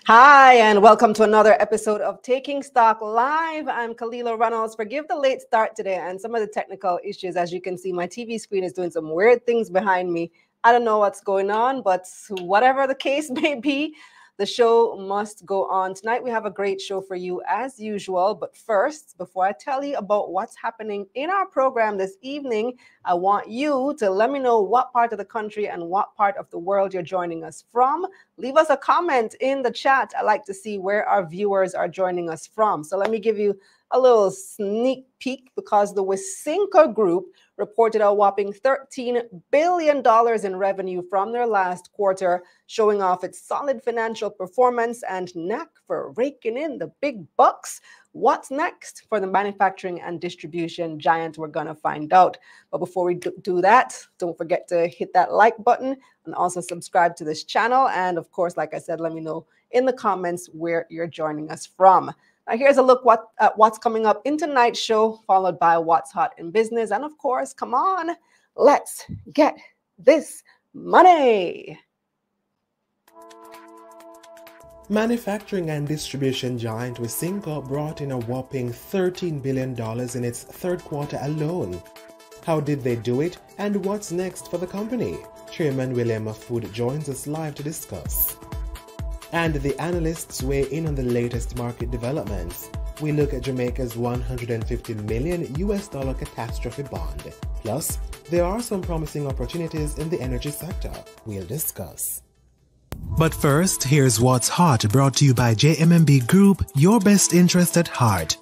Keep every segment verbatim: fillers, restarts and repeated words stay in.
Hi, and welcome to another episode of Taking Stock Live. I'm Kalila Reynolds. Forgive the late start today and some of the technical issues. As you can see, my T V screen is doing some weird things behind me. I don't know what's going on, but whatever the case may be, the show must go on. Tonight, we have a great show for you as usual. But first, before I tell you about what's happening in our program this evening, I want you to let me know what part of the country and what part of the world you're joining us from. Leave us a comment in the chat. I like to see where our viewers are joining us from. So let me give you a little sneak peek because the Wisynco Group reported a whopping thirteen billion dollars in revenue from their last quarter, showing off its solid financial performance and knack for raking in the big bucks. What's next for the manufacturing and distribution giant? We're going to find out. But before we do that, don't forget to hit that like button and also subscribe to this channel. And of course, like I said, let me know in the comments where you're joining us from. Now, here's a look what, at what's coming up in tonight's show, followed by what's hot in business. And of course, come on, let's get this money. Manufacturing and distribution giant Wisynco brought in a whopping thirteen billion dollars in its third quarter alone. How did they do it, and what's next for the company? Chairman William Mahfood joins us live to discuss. And the analysts weigh in on the latest market developments. We look at Jamaica's one hundred fifty million U S dollar catastrophe bond. Plus, there are some promising opportunities in the energy sector. We'll discuss. But first, here's what's hot, brought to you by J M M B Group, your best interest at heart.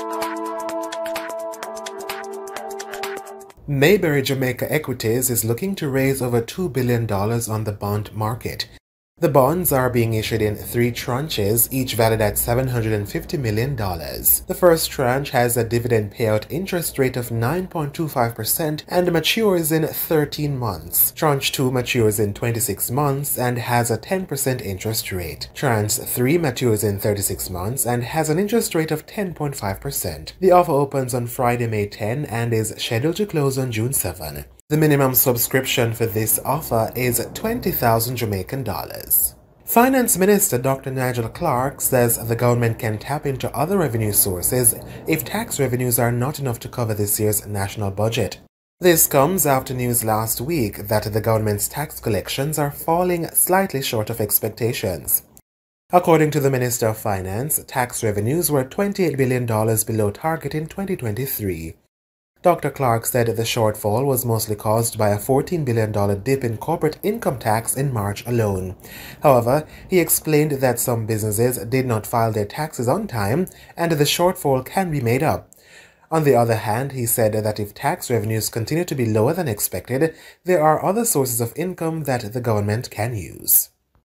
Mayberry Jamaica Equities is looking to raise over two billion dollars on the bond market. The bonds are being issued in three tranches, each valued at seven hundred fifty million dollars. The first tranche has a dividend payout interest rate of nine point two five percent and matures in thirteen months. Tranche two matures in twenty-six months and has a ten percent interest rate. Tranche three matures in thirty-six months and has an interest rate of ten point five percent. The offer opens on Friday, May tenth and is scheduled to close on June seventh. The minimum subscription for this offer is twenty thousand Jamaican dollars. Finance Minister Doctor Nigel Clarke says the government can tap into other revenue sources if tax revenues are not enough to cover this year's national budget. This comes after news last week that the government's tax collections are falling slightly short of expectations. According to the Minister of Finance, tax revenues were twenty-eight billion dollars below target in twenty twenty-three. Doctor Clarke said the shortfall was mostly caused by a fourteen billion dollars dip in corporate income tax in March alone. However, he explained that some businesses did not file their taxes on time and the shortfall can be made up. On the other hand, he said that if tax revenues continue to be lower than expected, there are other sources of income that the government can use.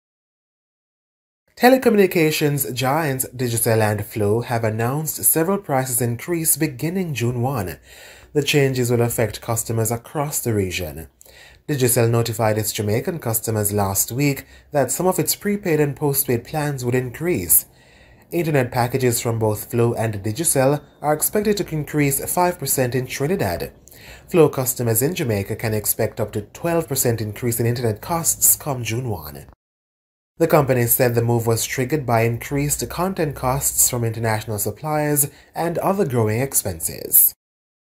Telecommunications giants Digicel and Flow have announced several prices increase beginning June first. The changes will affect customers across the region. Digicel notified its Jamaican customers last week that some of its prepaid and postpaid plans would increase. Internet packages from both Flow and Digicel are expected to increase five percent in Trinidad. Flow customers in Jamaica can expect up to twelve percent increase in internet costs come June first. The company said the move was triggered by increased content costs from international suppliers and other growing expenses.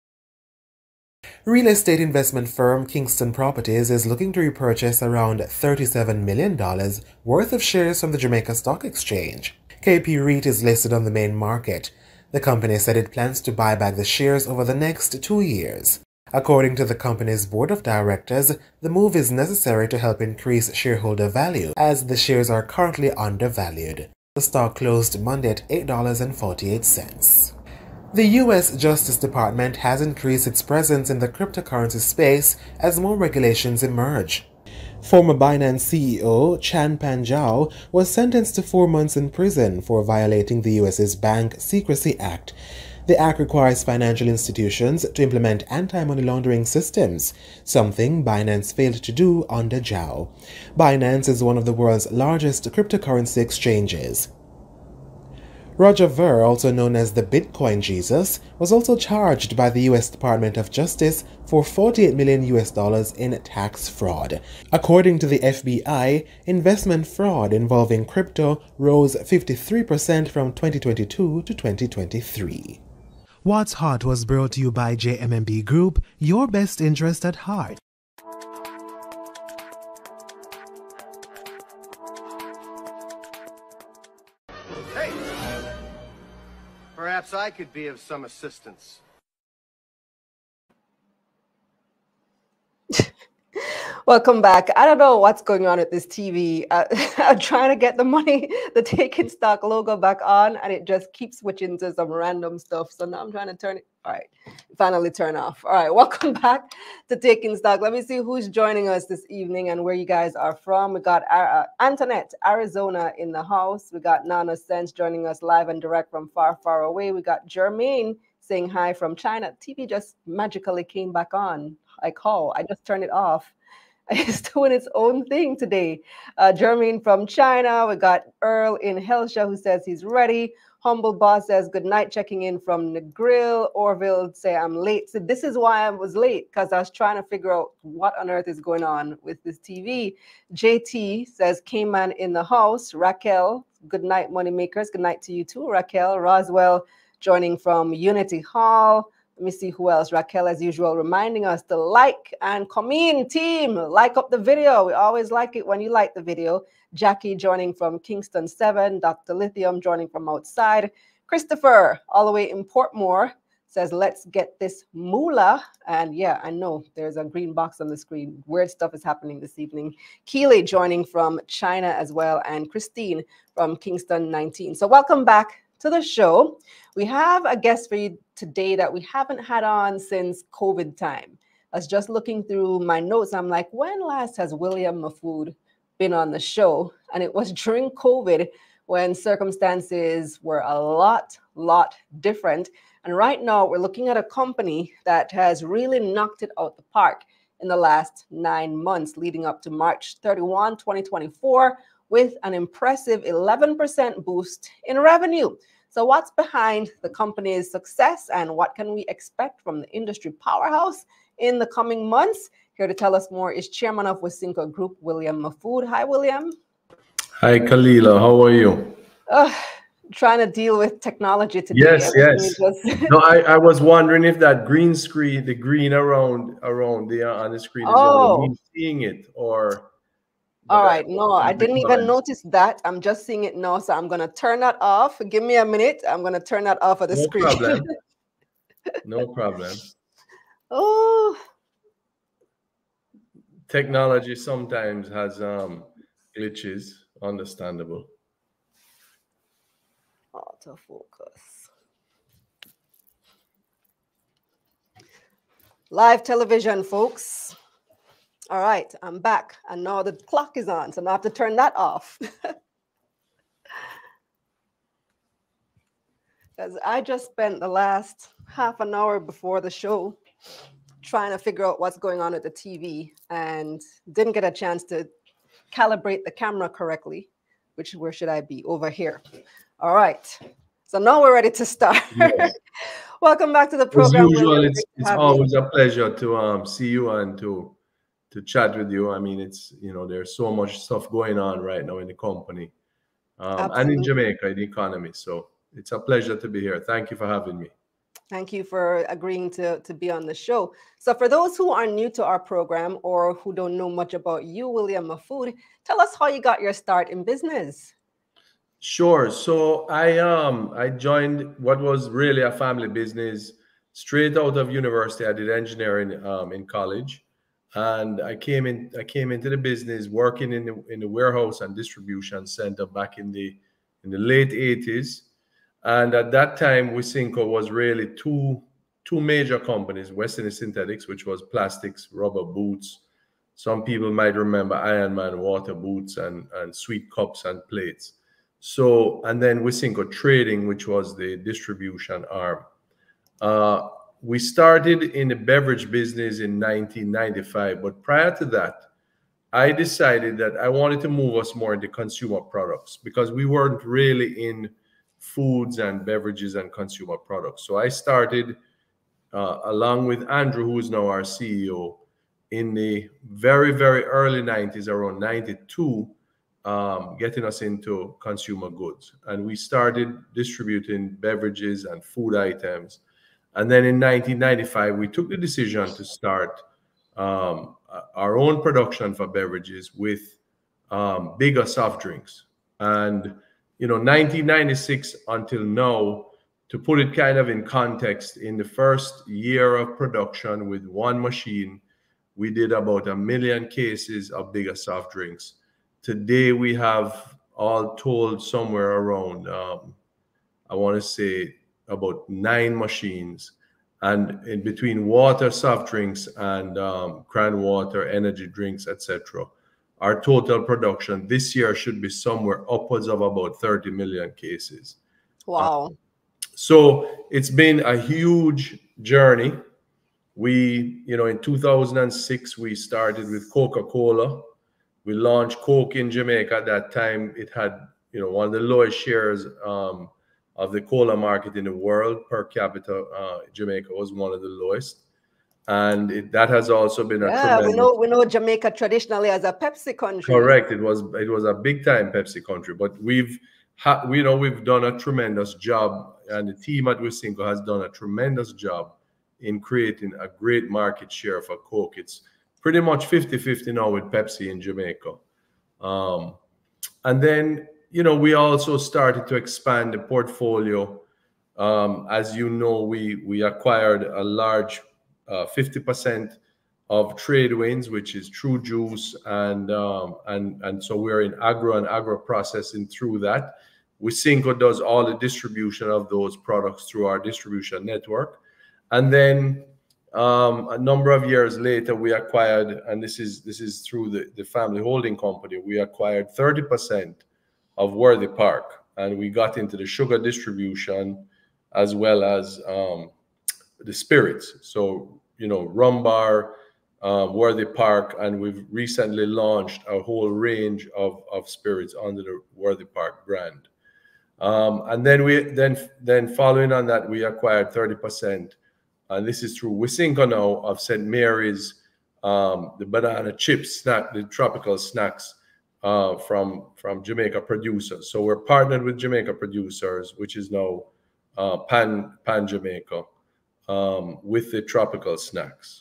Real estate investment firm Kingston Properties is looking to repurchase around thirty-seven million dollars worth of shares from the Jamaica Stock Exchange. K P REIT is listed on the main market. The company said it plans to buy back the shares over the next two years. According to the company's board of directors, the move is necessary to help increase shareholder value, as the shares are currently undervalued. The stock closed Monday at eight dollars and forty-eight cents. The U S Justice Department has increased its presence in the cryptocurrency space as more regulations emerge. Former Binance C E O Chan Panjao was sentenced to four months in prison for violating the U S's Bank Secrecy Act. The act requires financial institutions to implement anti-money laundering systems, something Binance failed to do under Zhao. Binance is one of the world's largest cryptocurrency exchanges. Roger Ver, also known as the Bitcoin Jesus, was also charged by the U S Department of Justice for forty-eight million U S dollars in tax fraud. According to the F B I, investment fraud involving crypto rose fifty-three percent from twenty twenty-two to twenty twenty-three. What's Hot was brought to you by J M M B Group, your best interest at heart. Hey! Perhaps I could be of some assistance. Welcome back. I don't know what's going on with this T V. Uh, I'm trying to get the money, the Taking Stock logo back on, and it just keeps switching to some random stuff. So now I'm trying to turn it. All right, finally turn off. All right, welcome back to Taking Stock. Let me see who's joining us this evening and where you guys are from. We got uh, Antoinette, Arizona in the house. We got Nana Sense joining us live and direct from far, far away. We got Jermaine saying hi from China. T V just magically came back on. Like, oh, I just turned it off. It's doing its own thing today. Uh, Jermaine from China. We got Earl in Helsha who says he's ready. Humble Boss says good night, checking in from Negril. Orville say I'm late. So this is why I was late, because I was trying to figure out what on earth is going on with this T V. J T says K-Man in the house. Raquel, good night, money makers. Good night to you too, Raquel. Roswell joining from Unity Hall. Let me see who else. Raquel, as usual, reminding us to like and come in, team. Like up the video. We always like it when you like the video. Jackie joining from Kingston seven. Doctor Lithium joining from outside. Christopher, all the way in Portmore, says, let's get this moolah. And yeah, I know there's a green box on the screen. Weird stuff is happening this evening. Keely joining from China as well. And Christine from Kingston nineteen. So welcome back to the show. We have a guest for you today that we haven't had on since COVID time. I was just looking through my notes. I'm like, when last has William Mahfood been on the show? And it was during COVID when circumstances were a lot, lot different. And right now we're looking at a company that has really knocked it out the park in the last nine months leading up to March thirty-first, twenty twenty-four, with an impressive eleven percent boost in revenue. So what's behind the company's success and what can we expect from the industry powerhouse in the coming months? Here to tell us more is Chairman of Wisynco Group, William Mahfood. Hi, William. Hi, Kalila. How are you? Uh, trying to deal with technology today. Yes, yes. Just... no, I, I was wondering if that green screen, the green around around there on the screen is oh. only me seeing it, or... All right, no, I didn't even notice that. I'm just seeing it now, so I'm going to turn that off. Give me a minute. I'm going to turn that off of the no screen. Problem. No problem. Oh. Technology sometimes has um, glitches, understandable. Autofocus. Live television, folks. All right, I'm back, and now the clock is on, so now I have to turn that off. Because I just spent the last half an hour before the show trying to figure out what's going on with the T V and didn't get a chance to calibrate the camera correctly, which, where should I be? Over here. All right, so now we're ready to start. Yes. Welcome back to the program. As usual, it's, it's always you. a pleasure to um, see you and to to chat with you. I mean, it's, you know, there's so much stuff going on right now in the company um, and in Jamaica, in the economy. So it's a pleasure to be here. Thank you for having me. Thank you for agreeing to, to be on the show. So for those who are new to our program or who don't know much about you, William Mahfood, tell us how you got your start in business. Sure. So I um I joined what was really a family business straight out of university. I did engineering um, in college. And I came in. I came into the business working in the in the warehouse and distribution center back in the in the late eighties. And at that time, Wisynco was really two two major companies: Western Synthetics, which was plastics, rubber boots. Some people might remember Ironman water boots and and sweet cups and plates. So, and then Wisynco Trading, which was the distribution arm. Uh, We started in the beverage business in nineteen ninety-five, but prior to that, I decided that I wanted to move us more into consumer products because we weren't really in foods and beverages and consumer products. So I started uh, along with Andrew, who is now our C E O, in the very, very early nineties, around ninety-two, um, getting us into consumer goods. And we started distributing beverages and food items. And then in nineteen ninety-five, we took the decision to start um, our own production for beverages with um, bigger soft drinks. And, you know, nineteen ninety-six until now, to put it kind of in context, in the first year of production with one machine, we did about a million cases of bigger soft drinks. Today, we have all told somewhere around, um, I want to say, about nine machines. And in between water, soft drinks, and um, cran water, energy drinks, et cetera, our total production this year should be somewhere upwards of about thirty million cases. Wow. Um, so it's been a huge journey. We, you know, in two thousand six, we started with Coca-Cola. We launched Coke in Jamaica. At that time, it had, you know, one of the lowest shares um, of the cola market in the world per capita. Uh, Jamaica was one of the lowest. And it, that has also been a yeah, tremendous... we know, we know Jamaica traditionally as a Pepsi country. Correct. It was, it was a big time Pepsi country, but we've, ha we know we've done a tremendous job, and the team at Wisynco has done a tremendous job in creating a great market share for Coke. It's pretty much fifty fifty now with Pepsi in Jamaica. Um, and then, you know, we also started to expand the portfolio. Um, as you know, we, we acquired a large uh, fifty percent of Tradewinds, which is True Juice. And, um, and, and so we're in agro and agro processing through that. Wisynco does all the distribution of those products through our distribution network. And then um, a number of years later, we acquired, and this is this is through the, the family holding company, we acquired thirty percent of Worthy Park, and we got into the sugar distribution as well as um, the spirits. So, you know, Rum Bar, uh, Worthy Park, and we've recently launched a whole range of, of spirits under the Worthy Park brand. Um, and then we then then following on that, we acquired thirty percent. And this is through Wisynco now of Saint Mary's, um, the banana chips snack, the tropical snacks uh, from, from Jamaica producers. So we're partnered with Jamaica producers, which is now uh, Pan, Pan Jamaica, um, with the tropical snacks.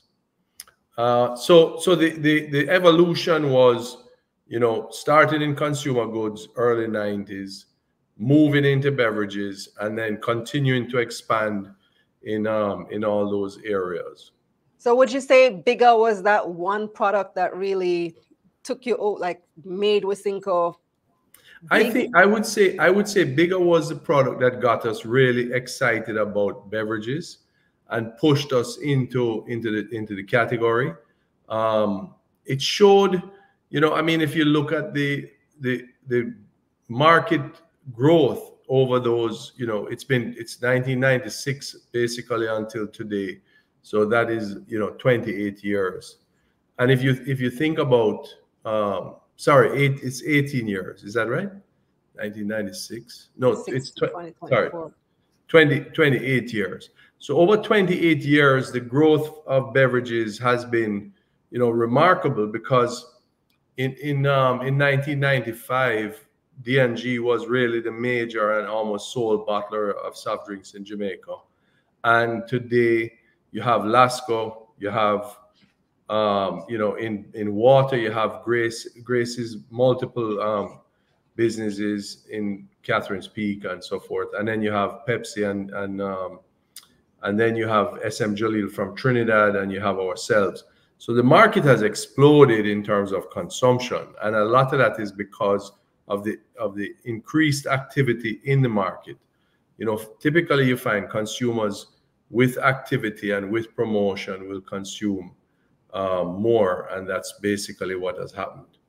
Uh, so so the, the, the evolution was, you know, started in consumer goods, early nineties, moving into beverages, and then continuing to expand in um in all those areas. So would you say bigger was that one product that really took you out, like made Wisynco big? I think I would say I would say bigger was the product that got us really excited about beverages and pushed us into into the into the category. Um, it showed, you know, I mean, if you look at the the the market growth over those, you know, it's been it's nineteen ninety-six basically until today, so that is, you know, twenty-eight years. And if you if you think about um sorry eight it's eighteen years, is that right? nineteen ninety-six, no, it's sorry twenty, twenty-eight years. So over twenty-eight years, the growth of beverages has been, you know, remarkable, because in in um in nineteen ninety-five, D and G was really the major and almost sole bottler of soft drinks in Jamaica. And today you have Lasco, you have, um, you know, in, in water, you have Grace, Grace's multiple um, businesses in Catherine's Peak and so forth. And then you have Pepsi, and, and, um, and then you have S M Jalil from Trinidad, and you have ourselves. So the market has exploded in terms of consumption. And a lot of that is because of the of the increased activity in the market. You know, typically you find consumers with activity and with promotion will consume uh, more, and that's basically what has happened.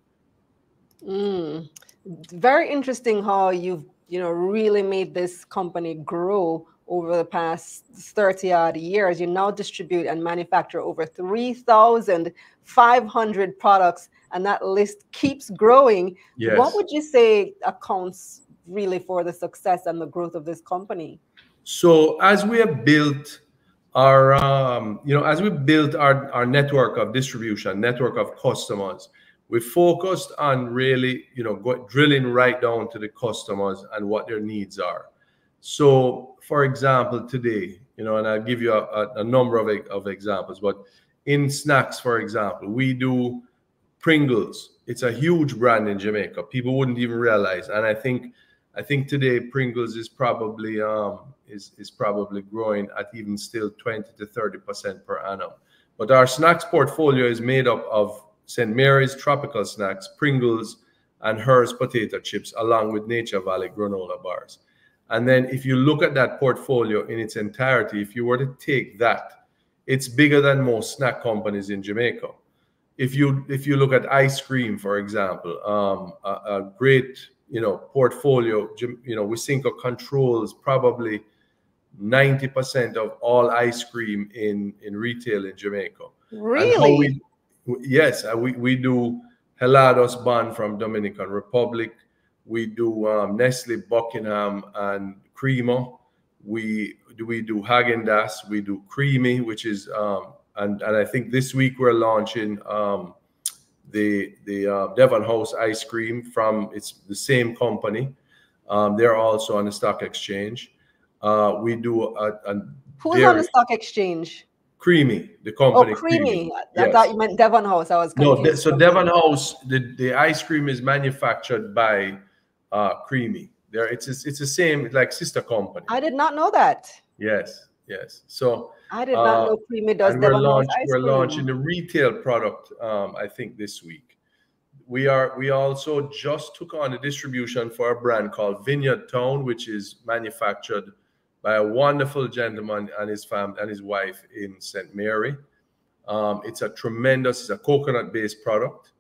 Mm. Very interesting how you've, you know, really made this company grow over the past thirty odd years. You now distribute and manufacture over three thousand five hundred products, and that list keeps growing. Yes. What would you say accounts really for the success and the growth of this company? So as we have built our, um, you know, as we built our, our network of distribution, network of customers, we focused on really, you know, go, drilling right down to the customers and what their needs are. So, for example, today, you know, and I'll give you a, a, a number of, of examples, but in snacks, for example, we do Pringles. It's a huge brand in Jamaica. People wouldn't even realize. And I think, I think today Pringles is probably um, is is probably growing at even still twenty to thirty percent per annum. But our snacks portfolio is made up of Saint Mary's Tropical Snacks, Pringles, and Hers potato chips, along with Nature Valley granola bars. And then if you look at that portfolio in its entirety, if you were to take that, it's bigger than most snack companies in Jamaica. If you if you look at ice cream, for example, um, a, a great you know portfolio, you know, Wisynco controls probably ninety percent of all ice cream in in retail in Jamaica. Really? And how we, yes, we we do Helados Bun from Dominican Republic. We do um, Nestle Buckingham and Cremo. We do we do Häagen-Dazs. We do Creamy, which is um, and and I think this week we're launching um, the the uh, Devon House ice cream from it's the same company. Um, they're also on the stock exchange. Uh, we do a, a who's dairy. on the stock exchange? Creamy, the company. Oh, Creamy. Creamy. I Yes. thought you meant Devon House. I was confused. No, so Devon House, the, the ice cream is manufactured by uh, Creamy. There, it's it's the same like sister company. I did not know that. Yes, yes. So I did not uh, know Creamy does and we're, Devon House launch, ice we're cream. launching the retail product. Um, I think this week. We are. We also just took on the distribution for a brand called Vineyard Town, which is manufactured by a wonderful gentleman and his family and his wife in Saint Mary. Um, it's a tremendous, it's a coconut-based product,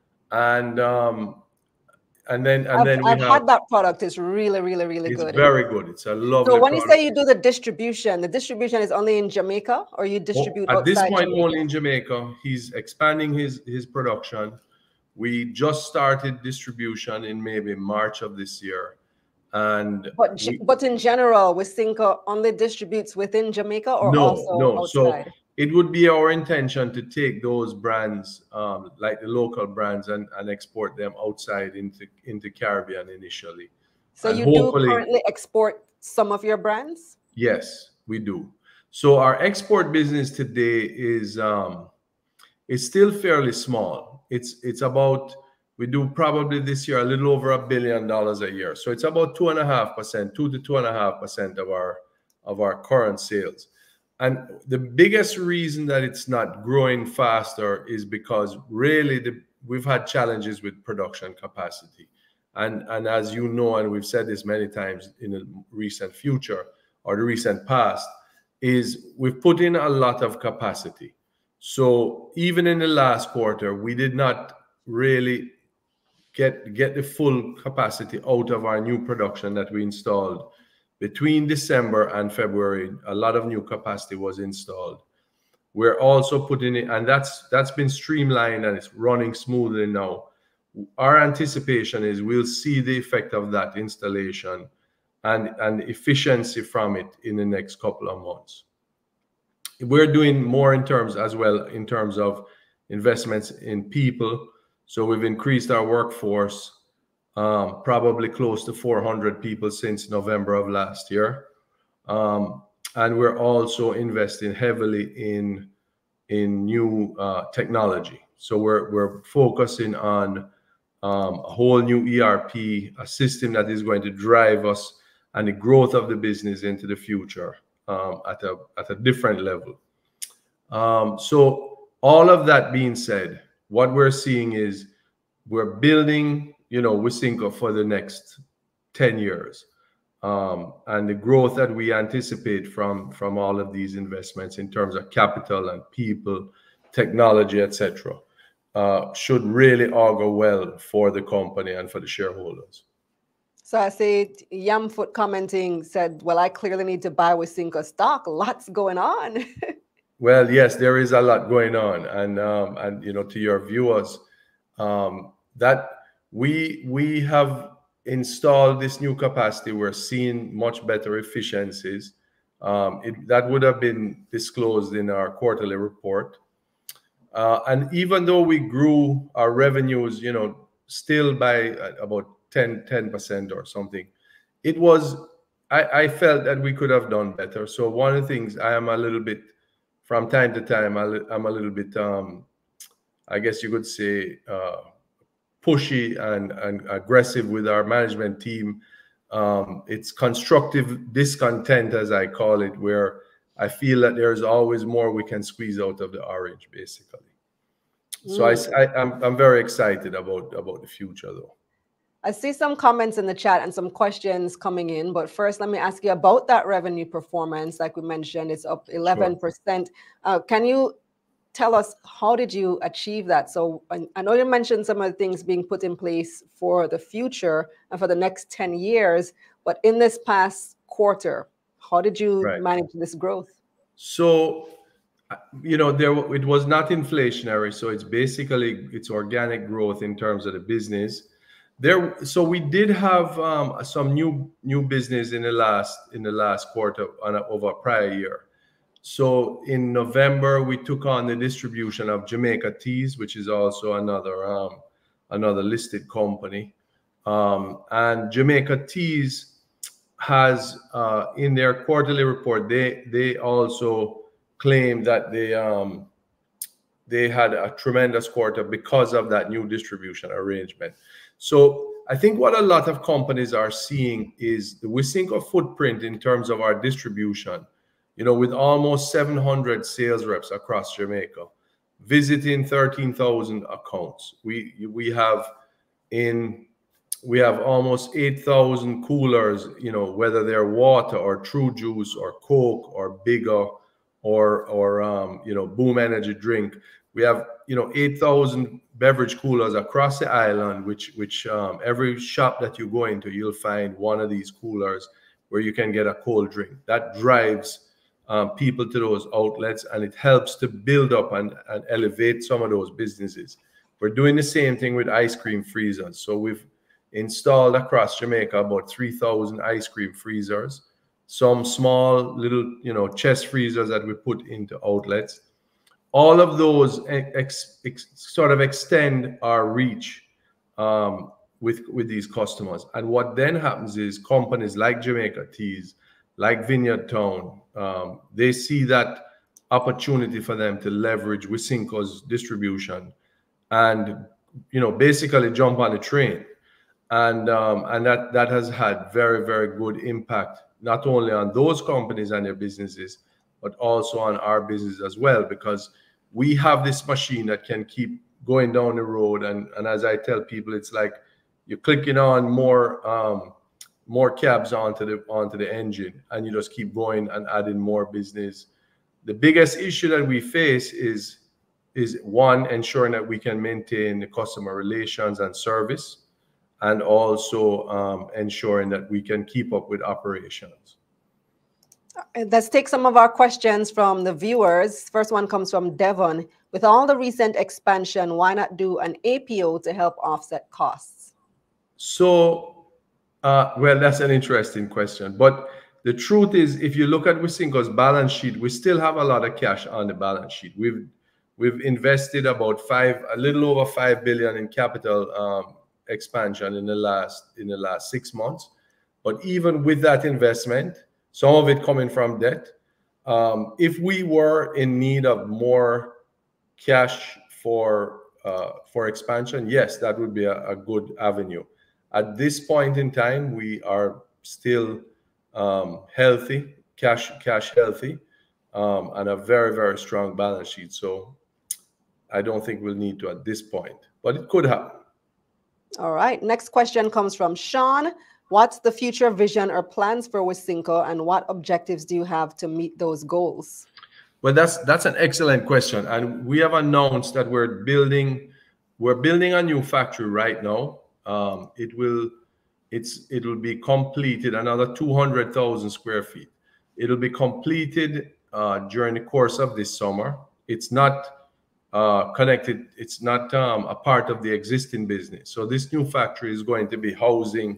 and um, and then and I've, then we I've have, had that product. It's really, really, really it's good. very good. It's a lovely. So when you product. say you do the distribution, the distribution is only in Jamaica, or you distribute At this outside point, Jamaica? only in Jamaica. He's expanding his his production. We just started distribution in maybe March of this year. And but we, but in general, Wisynco only distributes within Jamaica or no, also no. outside? So it would be our intention to take those brands, um, like the local brands, and, and export them outside into into Caribbean initially. So and you do currently export some of your brands? Yes, we do. So our export business today is um, is still fairly small. It's it's about we do probably this year a little over a billion dollars a year. So it's about two and a half percent, two to two and a half percent of our of our current sales. And the biggest reason that it's not growing faster is because really the, we've had challenges with production capacity. And and as you know, and we've said this many times in the recent future or the recent past, is we've put in a lot of capacity. So even in the last quarter, we did not really get get the full capacity out of our new production that we installed between December and February. A lot of new capacity was installed. We're also putting it, and that's that's been streamlined and it's running smoothly now. Our anticipation is we'll see the effect of that installation and and efficiency from it in the next couple of months. We're doing more in terms as well in terms of investments in people. So we've increased our workforce, um, probably close to four hundred people since November of last year. Um, and we're also investing heavily in, in new uh, technology. So we're, we're focusing on um, a whole new E R P, a system that is going to drive us and the growth of the business into the future um, at, a, at a different level. Um, so all of that being said, what we're seeing is we're building, you know, Wisynco for the next ten years. Um, and the growth that we anticipate from, from all of these investments in terms of capital and people, technology, et cetera, uh, should really augur well for the company and for the shareholders. So I see Yamfoot commenting said, well, I clearly need to buy Wisynco stock. Lots going on. Well, yes, there is a lot going on, and um, and you know, to your viewers, um, that we we have installed this new capacity, we're seeing much better efficiencies. Um, it, that would have been disclosed in our quarterly report. Uh, and even though we grew our revenues, you know, still by about ten percent or something, it was, I, I felt that we could have done better. So one of the things I am a little bit, from time to time, I'm a little bit, um, I guess you could say, uh, pushy and, and aggressive with our management team. Um, it's constructive discontent, as I call it, where I feel that there's always more we can squeeze out of the orange, basically. So mm. I, I, I'm, I'm very excited about, about the future, though. I see some comments in the chat and some questions coming in, but first let me ask you about that revenue performance. Like we mentioned, it's up eleven percent. Sure. Uh, can you tell us, how did you achieve that? So I, I know you mentioned some of the things being put in place for the future and for the next ten years, but in this past quarter, how did you right. manage this growth? So, you know, there it was not inflationary. So it's basically, it's organic growth in terms of the business. There, so we did have um, some new new business in the last in the last quarter on a, over a prior year. So in November we took on the distribution of Jamaica Teas, which is also another um, another listed company, um, and Jamaica Teas has uh, in their quarterly report they they also claim that they um, they had a tremendous quarter because of that new distribution arrangement. So I think what a lot of companies are seeing is the Wisynco footprint in terms of our distribution, you know, with almost seven hundred sales reps across Jamaica, visiting thirteen thousand accounts. We, we have in, we have almost eight thousand coolers, you know, whether they're water or True Juice or Coke or Bigger or, or um, you know, Boom Energy drink. We have, you know, eight thousand beverage coolers across the island, which which um, every shop that you go into, you'll find one of these coolers where you can get a cold drink. That drives um, people to those outlets, and it helps to build up and, and elevate some of those businesses. We're doing the same thing with ice cream freezers. So we've installed across Jamaica about three thousand ice cream freezers, some small little, you know, chest freezers that we put into outlets. All of those ex, ex, sort of extend our reach um, with, with these customers. And what then happens is companies like Jamaica Teas, like Vineyard Town, um, they see that opportunity for them to leverage Wisynco's distribution and, you know, basically jump on the train. And, um, and that, that has had very, very good impact, not only on those companies and their businesses, but also on our business as well, because we have this machine that can keep going down the road. And, and as I tell people, it's like you're clicking on more um, more cabs onto the onto the engine, and you just keep going and adding more business. The biggest issue that we face is is one, ensuring that we can maintain the customer relations and service, and also um, ensuring that we can keep up with operations. Let's take some of our questions from the viewers. First one comes from Devon. With all the recent expansion, why not do an A P O to help offset costs? So, uh, well, that's an interesting question. But the truth is, if you look at Wisynco's balance sheet, we still have a lot of cash on the balance sheet. We've we've invested about five, a little over five billion in capital um, expansion in the last in the last six months. But even with that investment, some of it coming from debt, um, if we were in need of more cash for uh, for expansion, yes, that would be a, a good avenue. At this point in time, we are still um, healthy, cash cash healthy, um, and a very, very strong balance sheet. So I don't think we'll need to at this point, but it could happen. All right. Next question comes from Sean. What's the future vision or plans for Wisynco, and what objectives do you have to meet those goals? Well, that's that's an excellent question, and we have announced that we're building we're building a new factory right now. Um, it will it's it will be completed, another two hundred thousand square feet. It'll be completed uh, during the course of this summer. It's not uh, connected. It's not um, a part of the existing business. So this new factory is going to be housing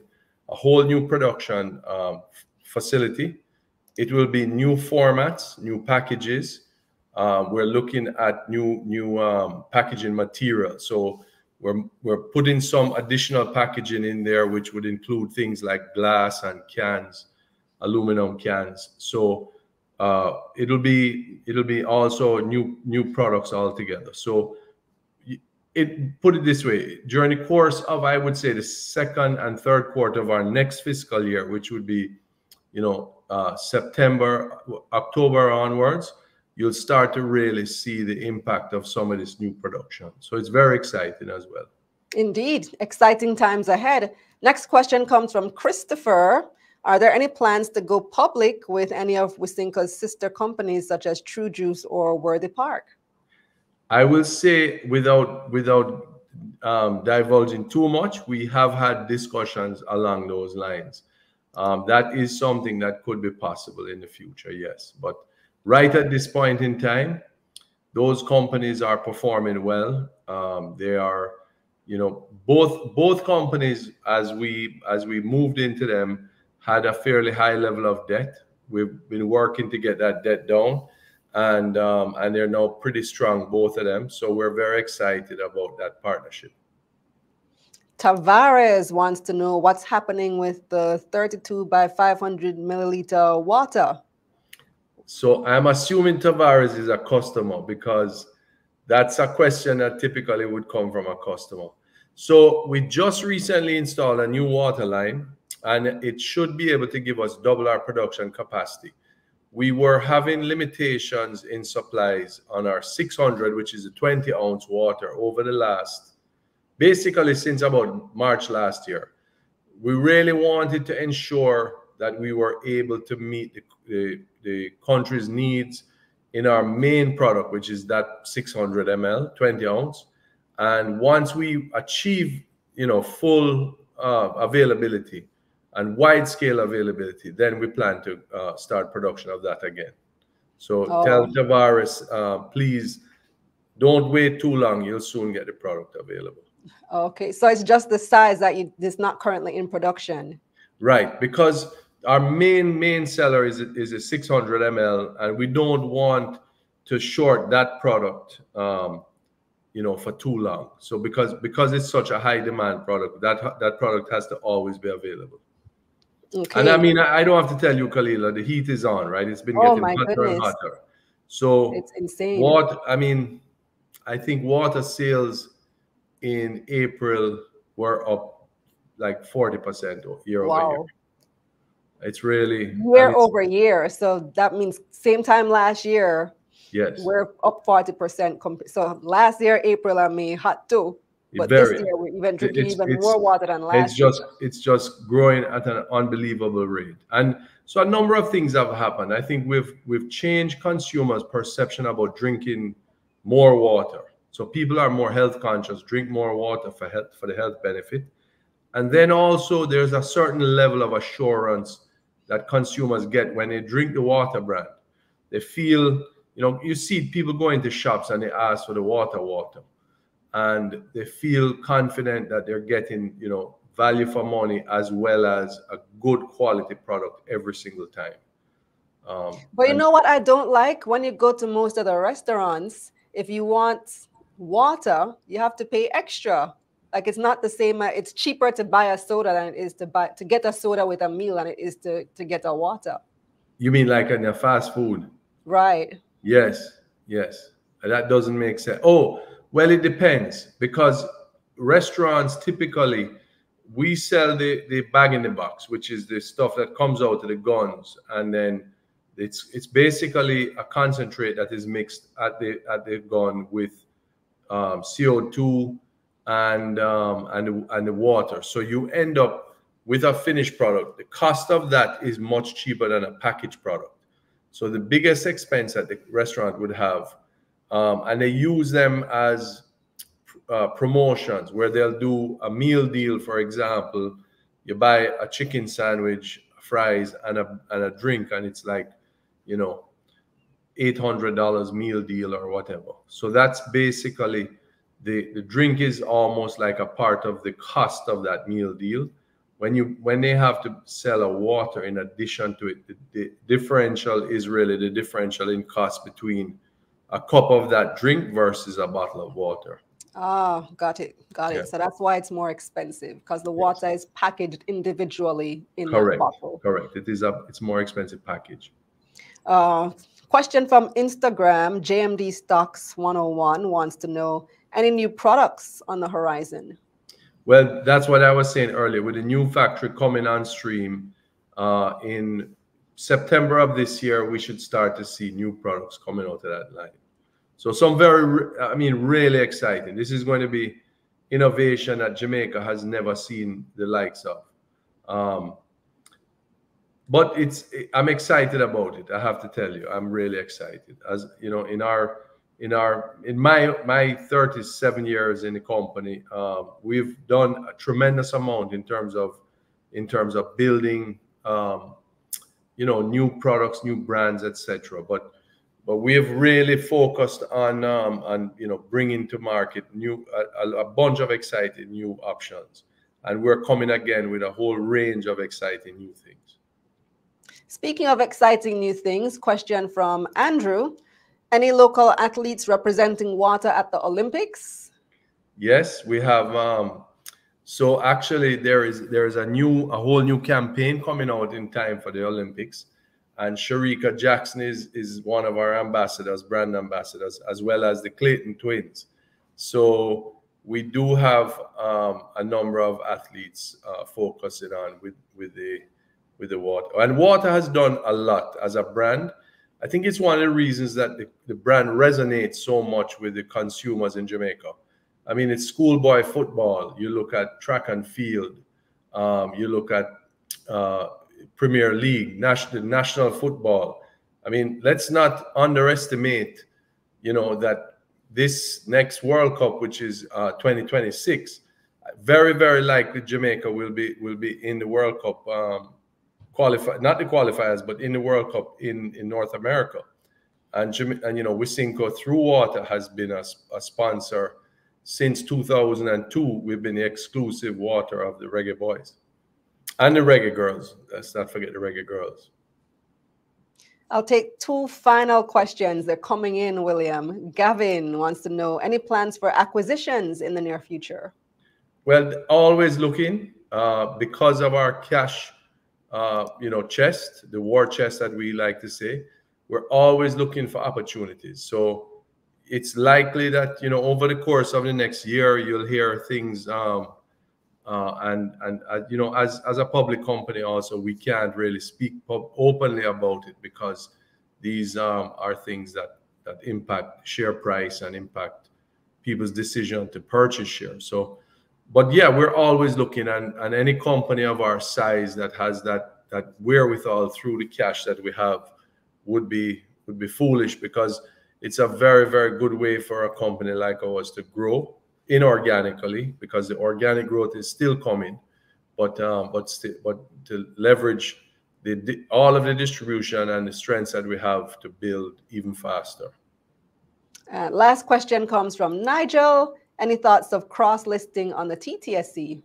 a whole new production um, facility. It will be new formats, new packages. Um, we're looking at new new um, packaging material. So we're we're putting some additional packaging in there, which would include things like glass and cans, aluminum cans. So uh, it'll be it'll be also new new products altogether. So it put it this way: during the course of, I would say, the second and third quarter of our next fiscal year, which would be, you know, uh, September, October onwards, you'll start to really see the impact of some of this new production. So it's very exciting as well. Indeed, exciting times ahead. Next question comes from Christopher. Are there any plans to go public with any of Wisynco's sister companies, such as True Juice or Worthy Park? I will say, without without um, divulging too much, we have had discussions along those lines. Um, that is something that could be possible in the future, yes. But right at this point in time, those companies are performing well. Um, they are, you know, both both companies, as we as we moved into them, had a fairly high level of debt. We've been working to get that debt down, and um, and they're now pretty strong, both of them. So we're very excited about that partnership. Tavares wants to know what's happening with the thirty-two by five hundred milliliter water. So I'm assuming Tavares is a customer, because that's a question that typically would come from a customer. So we just recently installed a new water line, and it should be able to give us double our production capacity. We were having limitations in supplies on our six hundred, which is a twenty ounce water, over the last, basically since about March last year. We really wanted to ensure that we were able to meet the, the, the country's needs in our main product, which is that six hundred milliliters, twenty ounce. And once we achieve, you know, full uh, availability and wide scale availability, then we plan to uh, start production of that again. So oh. tell Tavares, uh, please don't wait too long. You'll soon get the product available. Okay, so it's just the size that you, is not currently in production. Right, because our main main seller is is a six hundred milliliters, and we don't want to short that product, um, you know, for too long. So because because it's such a high demand product, that that product has to always be available. Okay. And I mean, I, I don't have to tell you, Kalila, the heat is on, right? It's been oh getting hotter goodness. and hotter. So it's insane. What I mean, I think water sales in April were up like forty percent year wow. over year. It's really year over year. So that means same time last year. Yes. We're up forty percent. So last year, April and May, hot too. But Very, this year we're even drinking it's, even it's, more water than last it's just, year. It's just growing at an unbelievable rate. And so a number of things have happened. I think we've we've changed consumers' perception about drinking more water. So people are more health conscious, drink more water for health, for the health benefit. And then also there's a certain level of assurance that consumers get when they drink the water brand. They feel, you know, you see people go into shops and they ask for the water water. And they feel confident that they're getting, you know, value for money as well as a good quality product every single time. Um, but you know what I don't like? When you go to most of the restaurants, if you want water, you have to pay extra. Like it's not the same. It's cheaper to buy a soda than it is to buy to get a soda with a meal than it is to to get a water. You mean like in a fast food? Right. Yes. Yes. That doesn't make sense. Oh, well, it depends, because restaurants typically we sell the the bag in the box, which is the stuff that comes out of the guns, and then it's it's basically a concentrate that is mixed at the at the gun with um, C O two and um, and and the water. So you end up with a finished product. The cost of that is much cheaper than a packaged product. So the biggest expense that the restaurant would have, um, and they use them as uh, promotions where they'll do a meal deal. For example, you buy a chicken sandwich, fries, and a and a drink, and it's like, you know, eight hundred dollars meal deal or whatever. So that's basically the, the drink is almost like a part of the cost of that meal deal. when you when they have to sell a water in addition to it, the, the differential is really the differential in cost between a cup of that drink versus a bottle of water. Ah, got it, got it. Yeah. So that's why it's more expensive, because the water Yes. is packaged individually in Correct. that bottle. Correct. It is a it's more expensive package. Uh, question from Instagram, J M D Stocks one oh one wants to know any new products on the horizon. Well, that's what I was saying earlier. With the new factory coming on stream uh, in September of this year, we should start to see new products coming out of that line. So some very, I mean, really exciting. This is going to be innovation that Jamaica has never seen the likes of. Um, but it's, I'm excited about it. I have to tell you, I'm really excited. As you know, in our, in our, in my my thirty-seven years in the company, um, we've done a tremendous amount in terms of, in terms of building, um, you know, new products, new brands, et cetera. But But we have really focused on, um, on you know, bringing to market new a, a bunch of exciting new options, and we're coming again with a whole range of exciting new things. Speaking of exciting new things, question from Andrew: any local athletes representing water at the Olympics? Yes, we have. Um, so actually, there is there is a new a whole new campaign coming out in time for the Olympics. And Sharika Jackson is, is one of our ambassadors, brand ambassadors, as well as the Clayton twins. So we do have um, a number of athletes uh, focusing on with, with, the, with the water. And water has done a lot as a brand. I think it's one of the reasons that the, the brand resonates so much with the consumers in Jamaica. I mean, it's schoolboy football. You look at track and field. Um, you look at uh, Premier League, national national football. I mean, let's not underestimate, you know, that this next World Cup, which is uh, twenty twenty-six, very very likely Jamaica will be will be in the World Cup um, qualify, not the qualifiers, but in the World Cup in in North America. And and you know, Wisynco through Water has been a, a sponsor since two thousand two. We've been the exclusive water of the Reggae Boys. And the Reggae Girls. Let's not forget the Reggae Girls. I'll take two final questions. They're coming in, William. Gavin wants to know, any plans for acquisitions in the near future? Well, always looking uh, because of our cash, uh, you know, chest, the war chest that we like to say. We're always looking for opportunities. So it's likely that, you know, over the course of the next year, you'll hear things um, Uh, and and uh, you know, as as a public company, also we can't really speak openly about it because these um, are things that that impact share price and impact people's decision to purchase shares. So, but yeah, we're always looking, and and any company of our size that has that that wherewithal through the cash that we have would be would be foolish, because it's a very very good way for a company like ours to grow inorganically, because the organic growth is still coming, but um, but still, but to leverage the, the all of the distribution and the strengths that we have to build even faster. Uh, last question comes from Nigel. Any thoughts of cross-listing on the T T S C?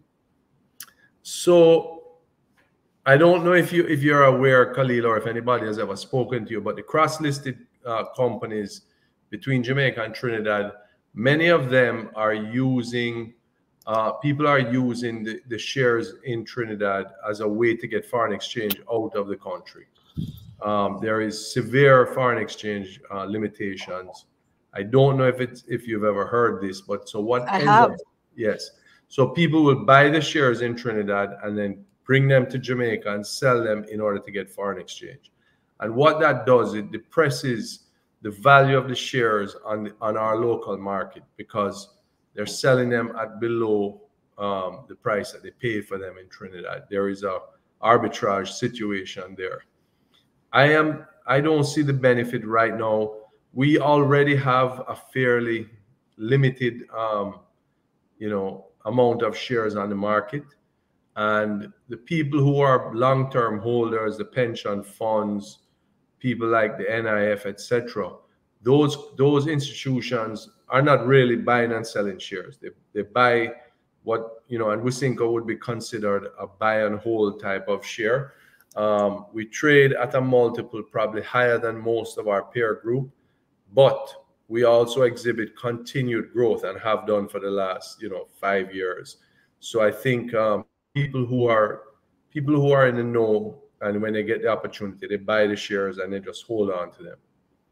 So I don't know if you if you're aware, Khalil, or if anybody has ever spoken to you, but the cross-listed uh, companies between Jamaica and Trinidad, many of them are using, uh, people are using the, the shares in Trinidad as a way to get foreign exchange out of the country. Um, there is severe foreign exchange uh, limitations. I don't know if it's if you've ever heard this, but so what? I have. Up, yes. So people will buy the shares in Trinidad and then bring them to Jamaica and sell them in order to get foreign exchange. And what that does, it depresses the value of the shares on the, on our local market, because they're selling them at below um, the price that they pay for them in Trinidad. There is a arbitrage situation there. I am I don't see the benefit right now. We already have a fairly limited um, you know, amount of shares on the market, and the people who are long-term holders, the pension funds, people like the N I F, et cetera, those those institutions are not really buying and selling shares. They they buy what, you know, and Wisynco would be considered a buy and hold type of share. Um, we trade at a multiple probably higher than most of our peer group, but we also exhibit continued growth and have done for the last, you know, five years. So I think um, people who are people who are in the know, and when they get the opportunity, they buy the shares and they just hold on to them.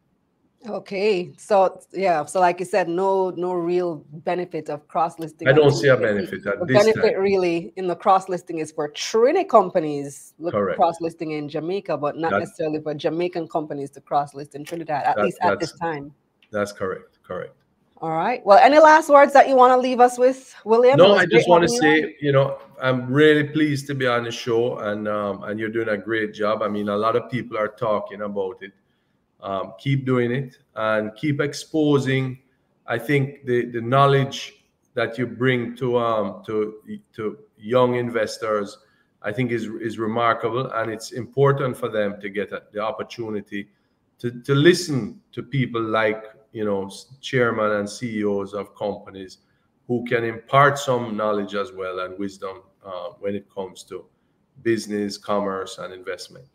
Okay, so yeah, so like you said, no, no real benefit of cross listing. I don't see a benefit at the this benefit time. really in the cross listing is for Trinity companies look Correct. cross listing in Jamaica, but not That- necessarily for Jamaican companies to cross list in Trinidad, at That- least at that's- this time. That's correct. Correct. All right. Well, any last words that you want to leave us with, William? No, It was I great just want to having you on. say, you know, I'm really pleased to be on the show, and um, and you're doing a great job. I mean, a lot of people are talking about it. Um, keep doing it and keep exposing. I think the the knowledge that you bring to um to to young investors, I think is is remarkable, and it's important for them to get a, the opportunity to to listen to people like, you know, chairman and C E Os of companies who can impart some knowledge as well and wisdom uh, when it comes to business, commerce, and investment.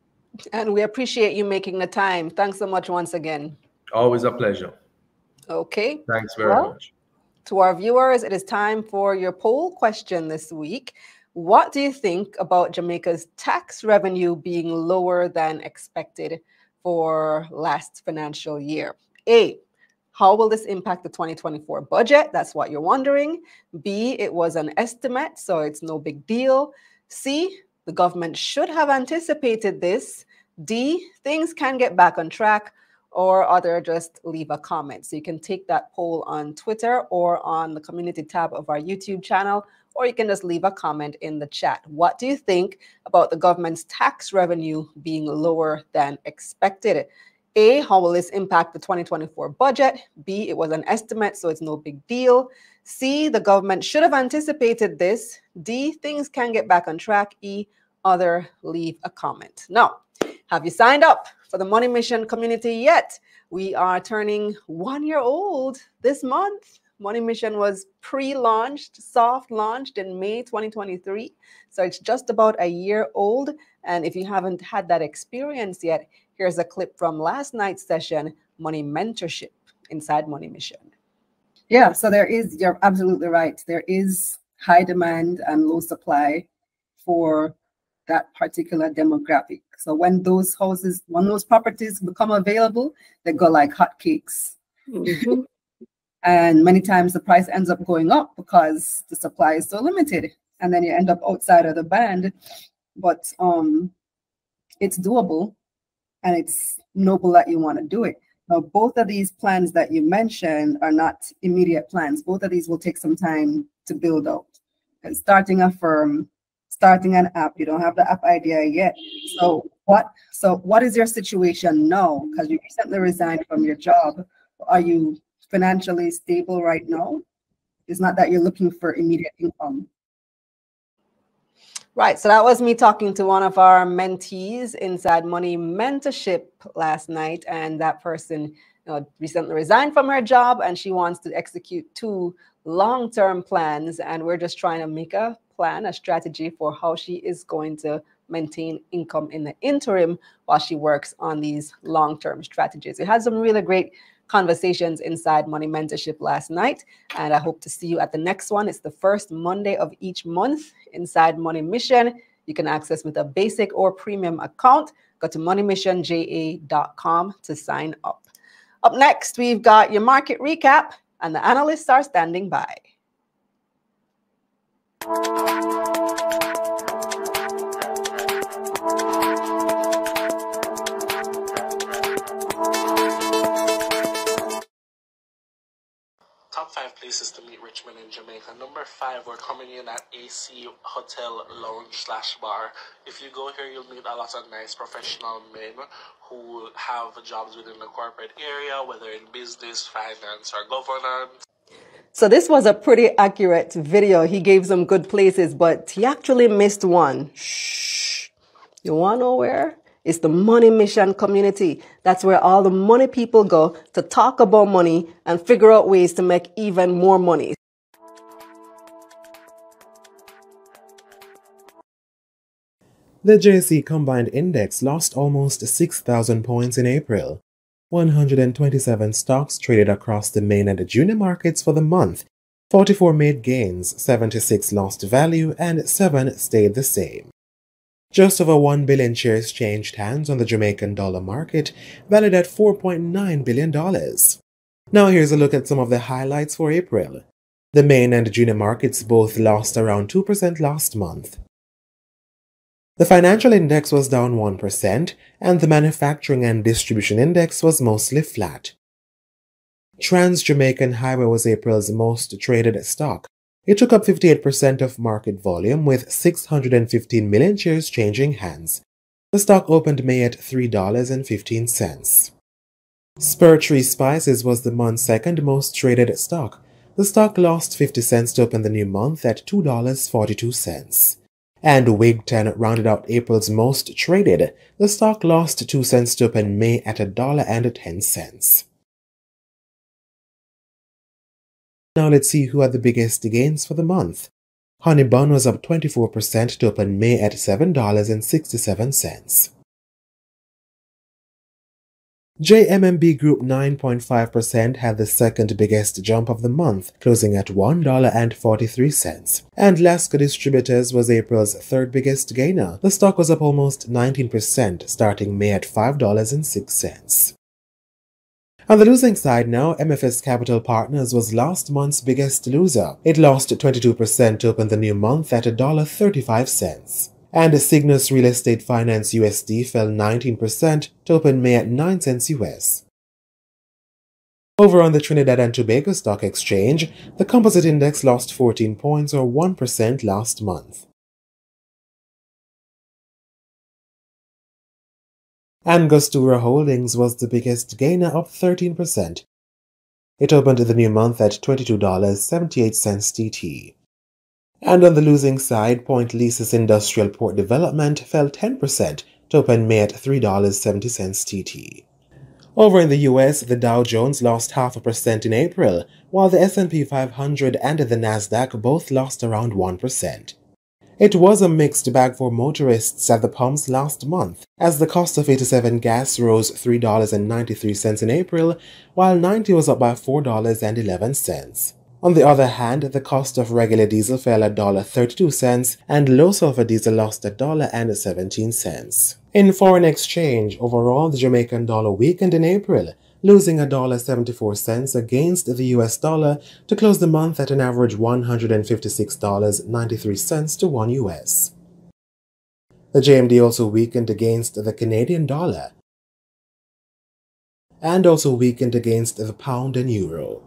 And we appreciate you making the time. Thanks so much once again. Always a pleasure. Okay. Thanks very Well, much. To our viewers, it is time for your poll question this week. What do you think about Jamaica's tax revenue being lower than expected for last financial year? A, how will this impact the twenty twenty-four budget? That's what you're wondering. B, it was an estimate, so it's no big deal. C, the government should have anticipated this. D, things can get back on track. Or other, just leave a comment. So you can take that poll on Twitter or on the community tab of our YouTube channel, or you can just leave a comment in the chat. What do you think about the government's tax revenue being lower than expected? A, how will this impact the twenty twenty-four budget? B, it was an estimate, so it's no big deal. C, the government should have anticipated this. D, things can get back on track. E, other, leave a comment. Now, have you signed up for the Money Mission community yet? We are turning one year old this month. Money Mission was pre-launched, soft launched in May twenty twenty-three. So it's just about a year old. And if you haven't had that experience yet, here's a clip from last night's session, Money Mentorship inside Money Mission. Yeah, so there is, you're absolutely right. There is high demand and low supply for that particular demographic. So when those houses, when those properties become available, they go like hotcakes. Mm-hmm. And many times the price ends up going up because the supply is so limited. And then you end up outside of the band. But um, it's doable and it's noble that you want to do it. Now, both of these plans that you mentioned are not immediate plans. Both of these will take some time to build out. And starting a firm, starting an app, you don't have the app idea yet. So what so what is your situation now? Because you recently resigned from your job. Are you financially stable right now? It's not that you're looking for immediate income. Right. So that was me talking to one of our mentees inside Money Mentorship last night. And that person, you know, recently resigned from her job and she wants to execute two long-term plans. And we're just trying to make a plan, a strategy for how she is going to maintain income in the interim while she works on these long-term strategies. We had some really great conversations inside Money Mentorship last night, and I hope to see you at the next one. It's the first Monday of each month inside Money Mission. You can access with a basic or premium account. Go to money mission j a dot com to sign up. Up next, we've got your market recap, and the analysts are standing by. Top five places to meet rich men in Jamaica. Number five, we're coming in at A C Hotel Lounge slash Bar. If you go here, you'll meet a lot of nice professional men who have jobs within the corporate area, whether in business, finance, or governance. So this was a pretty accurate video. He gave some good places, but he actually missed one. Shh. You want to know where? It's the Money Mission community. That's where all the money people go to talk about money and figure out ways to make even more money. The J S E Combined Index lost almost six thousand points in April. one hundred twenty-seven stocks traded across the main and junior markets for the month. forty-four made gains, seventy-six lost value, and seven stayed the same. Just over one billion shares changed hands on the Jamaican dollar market, valued at four point nine billion dollars. Now here's a look at some of the highlights for April. The main and junior markets both lost around two percent last month. The financial index was down one percent, and the manufacturing and distribution index was mostly flat. Trans-Jamaican Highway was April's most traded stock. It took up fifty-eight percent of market volume, with six hundred fifteen million shares changing hands. The stock opened May at three dollars and fifteen cents. Spur Tree Spices was the month's second most traded stock. The stock lost fifty cents to open the new month at two dollars and forty-two cents. And Wigton rounded out April's most traded. The stock lost two cents to open May at a dollar and ten cents. Now let's see who had the biggest gains for the month. Honey Bun was up twenty-four percent to open May at seven dollars and sixty-seven cents. J M M B Group nine point five percent had the second biggest jump of the month, closing at one dollar and forty-three cents. And Lasco Distributors was April's third biggest gainer. The stock was up almost nineteen percent, starting May at five dollars and six cents. On the losing side now, M F S Capital Partners was last month's biggest loser. It lost twenty-two percent to open the new month at one dollar and thirty-five cents. And Cygnus Real Estate Finance U S D fell nineteen percent to open May at nine cents U S. Over on the Trinidad and Tobago Stock Exchange, the composite index lost fourteen points or one percent last month. Angostura Holdings was the biggest gainer, up thirteen percent. It opened the new month at twenty-two dollars and seventy-eight cents T T. And on the losing side, Point Leases Industrial Port Development fell ten percent to open May at three dollars and seventy cents T T. Over in the U S, the Dow Jones lost half a percent in April, while the S and P five hundred and the Nasdaq both lost around one percent. It was a mixed bag for motorists at the pumps last month, as the cost of eighty-seven gas rose three dollars and ninety-three cents in April, while ninety was up by four dollars and eleven cents. On the other hand, the cost of regular diesel fell at one dollar and thirty-two cents, and low-sulfur diesel lost one dollar and seventeen cents. In foreign exchange, overall, the Jamaican dollar weakened in April, losing one dollar and seventy-four cents against the U S dollar to close the month at an average one hundred fifty-six dollars and ninety-three cents to one U S. The J M D also weakened against the Canadian dollar and also weakened against the pound and euro.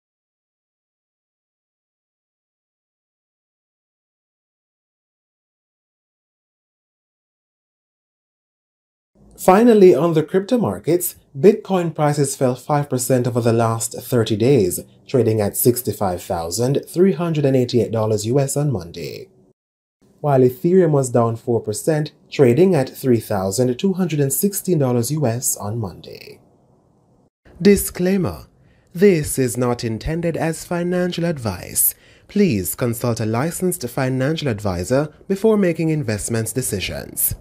Finally, on the crypto markets, Bitcoin prices fell five percent over the last thirty days, trading at sixty-five thousand three hundred eighty-eight dollars U S on Monday. While Ethereum was down four percent, trading at three thousand two hundred sixteen dollars U S on Monday. Disclaimer: this is not intended as financial advice. Please consult a licensed financial advisor before making investment decisions.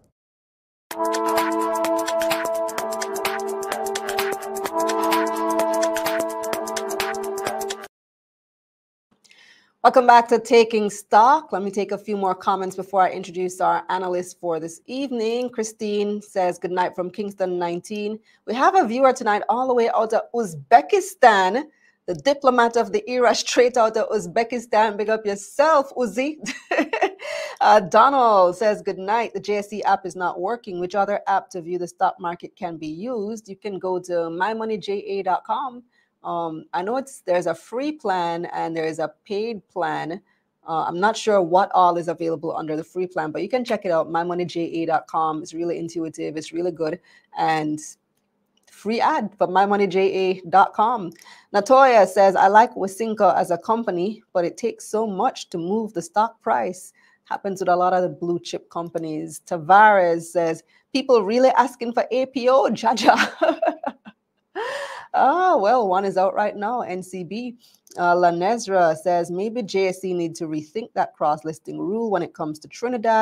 Welcome back to Taking Stock. Let me take a few more comments before I introduce our analyst for this evening. Christine says, good night from Kingston nineteen. We have a viewer tonight all the way out of Uzbekistan, the diplomat of the era, straight out of Uzbekistan. Big up yourself, Uzi. uh, Donald says, good night. The J S E app is not working. Which other app to view the stock market can be used? You can go to my money J A dot com. Um, I know it's there's a free plan and there's a paid plan. Uh, I'm not sure what all is available under the free plan, but you can check it out. my money J A dot com. It's really intuitive. It's really good. And free ad for my money J A dot com. Natoya says, I like Wisynco as a company, but it takes so much to move the stock price. Happens with a lot of the blue chip companies. Tavares says, people really asking for A P O, Jaja. Ah, well, one is out right now, N C B. Uh, Lanesra says, maybe J S E need to rethink that cross-listing rule when it comes to Trinidad.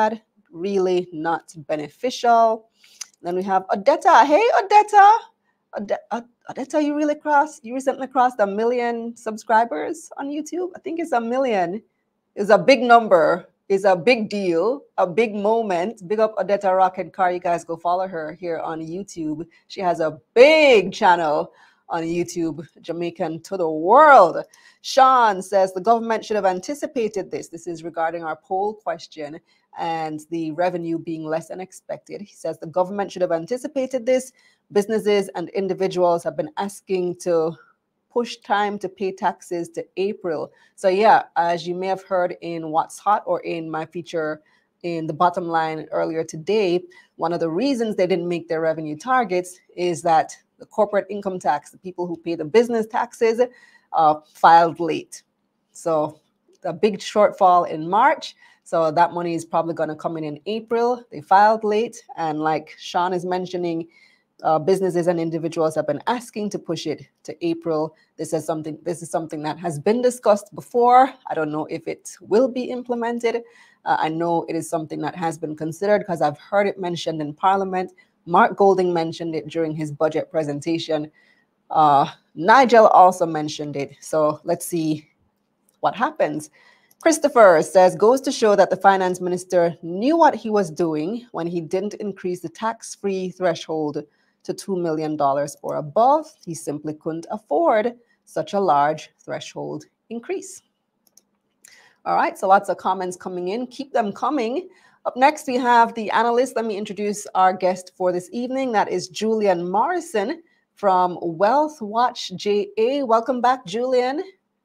really not beneficial. Then we have Odetta. Hey, Odetta. Ode- Odetta, you really crossed, you recently crossed a million subscribers on YouTube. I think it's a million. It's a big number. It's a big deal, a big moment. Big up Odetta Rocket Car. You guys go follow her here on YouTube. She has a big channel on YouTube, Jamaican to the world. Sean says the government should have anticipated this. This is regarding our poll question and the revenue being less than expected. He says the government should have anticipated this. Businesses and individuals have been asking to push time to pay taxes to April. So yeah, as you may have heard in What's Hot or in my feature in the bottom line earlier today, one of the reasons they didn't make their revenue targets is that the corporate income tax, the people who pay the business taxes, uh, filed late. So a big shortfall in March. So that money is probably going to come in in April. They filed late. And like Sean is mentioning, Uh, businesses and individuals have been asking to push it to April. This is something. This is something that has been discussed before. I don't know if it will be implemented. Uh, I know it is something that has been considered because I've heard it mentioned in Parliament. Mark Golding mentioned it during his budget presentation. Uh, Nigel also mentioned it. So let's see what happens. Christopher says, goes to show that the finance minister knew what he was doing when he didn't increase the tax-free threshold to two million dollars or above. He simply couldn't afford such a large threshold increase. All right, so lots of comments coming in. Keep them coming. Up next, we have the analyst. Let me introduce our guest for this evening. That is Julian Morrison from Wealth Watch J A. Welcome back, Julian.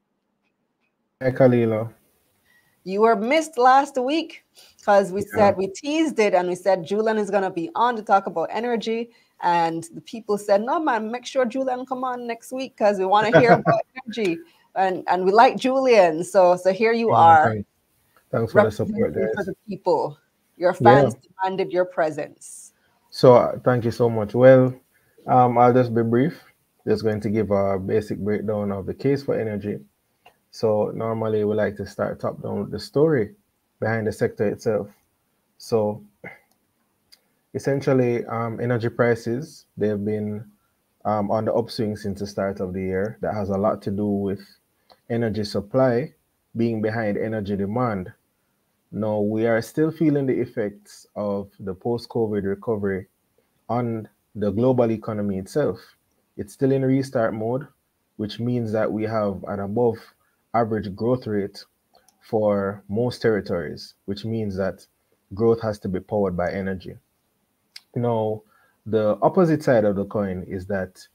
Hi, Kalila. You were missed last week because we Yeah. said, we teased it and we said Julian is going to be on to talk about energy. And the people said, no, man, make sure Julian come on next week because we want to hear about energy. And and we like Julian. So so here you Yeah, are. thanks. Thanks for the support, representing for guys. the people. Your Yeah. fans demanded your presence. So uh, thank you so much. Well, um, I'll just be brief. Just going to give a basic breakdown of the case for energy. So normally we like to start top down with the story behind the sector itself. So essentially, um, energy prices, they've been um, on the upswing since the start of the year. That has a lot to do with energy supply being behind energy demand. Now, we are still feeling the effects of the post-COVID recovery on the global economy itself. It's still in restart mode, which means that we have an above average growth rate for most territories, which means that growth has to be powered by energy. Now, the opposite side of the coin is that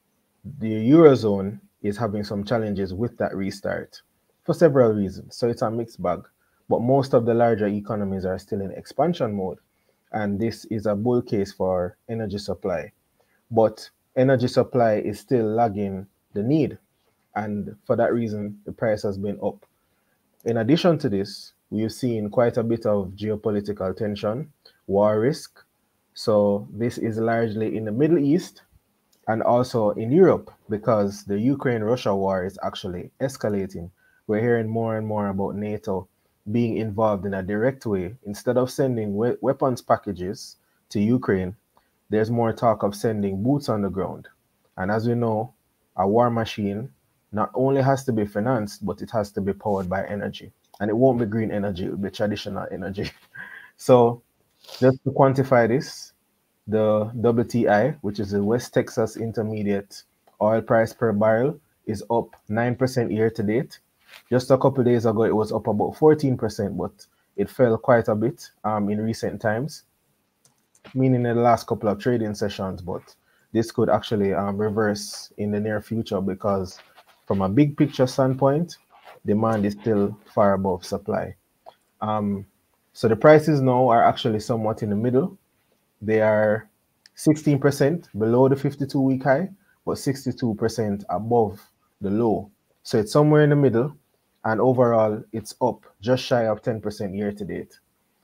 the Eurozone is having some challenges with that restart for several reasons. So it's a mixed bag, but most of the larger economies are still in expansion mode. And this is a bull case for energy supply. But energy supply is still lagging the need. And for that reason, the price has been up. In addition to this, we've seen quite a bit of geopolitical tension, war risk. So this is largely in the Middle East and also in Europe because the Ukraine-Russia war is actually escalating. We're hearing more and more about NATO being involved in a direct way. Instead of sending we weapons packages to Ukraine, there's more talk of sending boots on the ground. And as we know, a war machine not only has to be financed, but it has to be powered by energy. And it won't be green energy, it will be traditional energy. So just to quantify this, the W T I, which is the West Texas Intermediate oil price per barrel, is up nine percent year to date. Just a couple of days ago, it was up about fourteen percent, but it fell quite a bit um, in recent times, meaning in the last couple of trading sessions. But this could actually um, reverse in the near future because from a big picture standpoint, demand is still far above supply. Um, so the prices now are actually somewhat in the middle. They are sixteen percent below the fifty-two week high, but sixty-two percent above the low. So it's somewhere in the middle, and overall it's up just shy of ten percent year to date.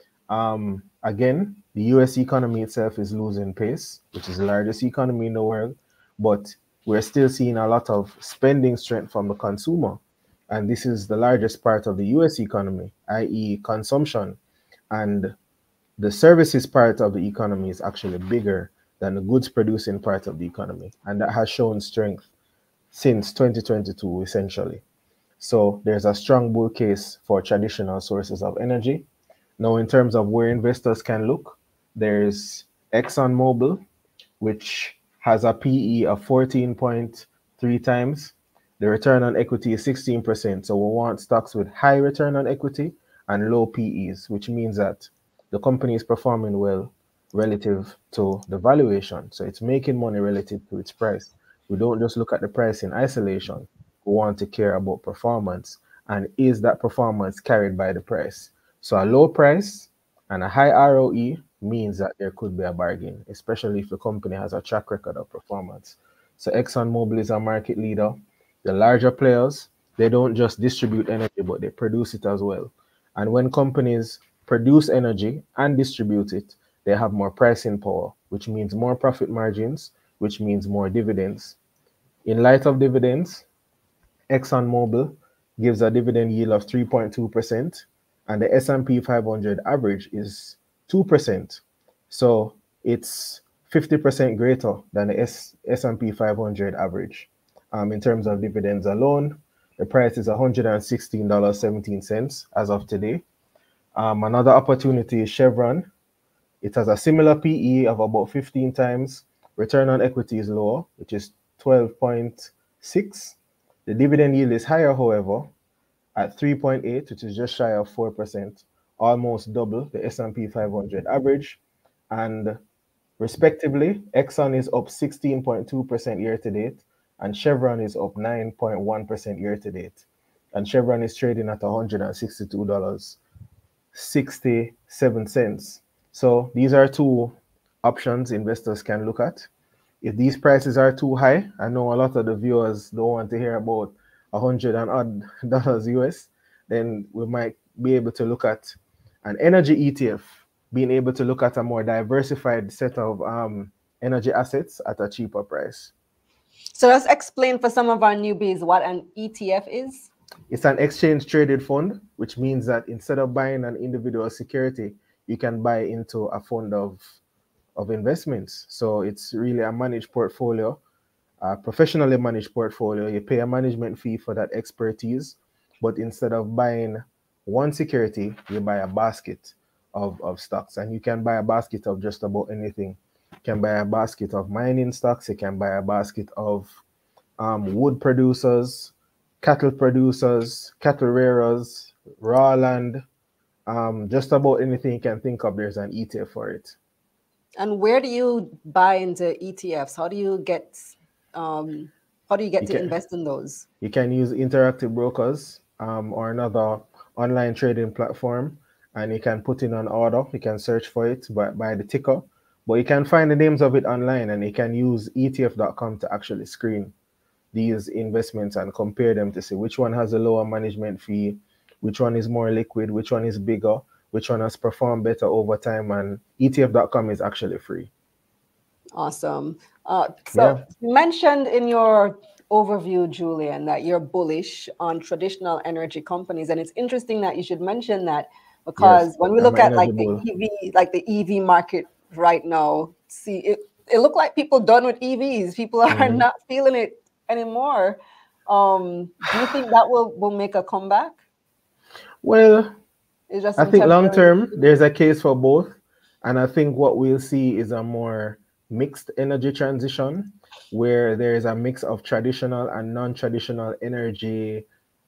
Um, again, the U S economy itself is losing pace, which is the largest economy in the world, but we're still seeing a lot of spending strength from the consumer. And this is the largest part of the U S economy, that is consumption. And the services part of the economy is actually bigger than the goods producing part of the economy. And that has shown strength since twenty twenty-two, essentially. So there's a strong bull case for traditional sources of energy. Now, in terms of where investors can look, there's ExxonMobil, which has a P E of fourteen point three times. The return on equity is sixteen percent. So we want stocks with high return on equity and low P Es, which means that the company is performing well relative to the valuation. So it's making money relative to its price. We don't just look at the price in isolation. We want to care about performance. And is that performance carried by the price? So a low price and a high R O E means that there could be a bargain, especially if the company has a track record of performance. So ExxonMobil is a market leader. The larger players, they don't just distribute energy, but they produce it as well. And when companies produce energy and distribute it, they have more pricing power, which means more profit margins, which means more dividends. In light of dividends, ExxonMobil gives a dividend yield of three point two percent, and the S and P five hundred average is two percent. So it's fifty percent greater than the S and P five hundred average. Um, in terms of dividends alone, the price is one hundred sixteen dollars and seventeen cents as of today. Um, another opportunity is Chevron. It has a similar P E of about fifteen times. Return on equity is lower, which is twelve point six. The dividend yield is higher, however, at three point eight, which is just shy of four percent, almost double the S and P five hundred average. And respectively, Exxon is up sixteen point two percent year to date, and Chevron is up nine point one percent year to date. And Chevron is trading at one hundred sixty-two dollars and sixty-seven cents. So these are two options investors can look at. If these prices are too high, I know a lot of the viewers don't want to hear about one hundred and odd dollars U S, then we might be able to look at an energy E T F, being able to look at a more diversified set of um, energy assets at a cheaper price. So let's explain for some of our newbies what an E T F is. It's an exchange traded fund, which means that instead of buying an individual security, you can buy into a fund of, of investments. So it's really a managed portfolio, a professionally managed portfolio. You pay a management fee for that expertise, but instead of buying one security, you buy a basket of, of stocks. And you can buy a basket of just about anything. You can buy a basket of mining stocks. You can buy a basket of um, wood producers, cattle producers, cattle rearers, raw land, um, just about anything you can think of, there's an E T F for it. And where do you buy into E T Fs? How do you get um, how do you get you to can, invest in those? You can use Interactive Brokers um, or another online trading platform, and you can put in an order. You can search for it by, by the ticker, but you can find the names of it online, and you can use E T F dot com to actually screen these investments and compare them to see which one has a lower management fee, which one is more liquid, which one is bigger, which one has performed better over time. And E T F dot com is actually free. Awesome. Uh, so yeah. You mentioned in your overview, Julian, that you're bullish on traditional energy companies, and it's interesting that you should mention that, because yes, when we look at like the E V, like the E V market right now, see it, it looked like people done with E Vs. People are mm-hmm. not feeling it anymore. Um, do you think that will, will make a comeback? Well, it's just I think long term, there's a case for both. And I think what we'll see is a more mixed energy transition, where there is a mix of traditional and non-traditional energy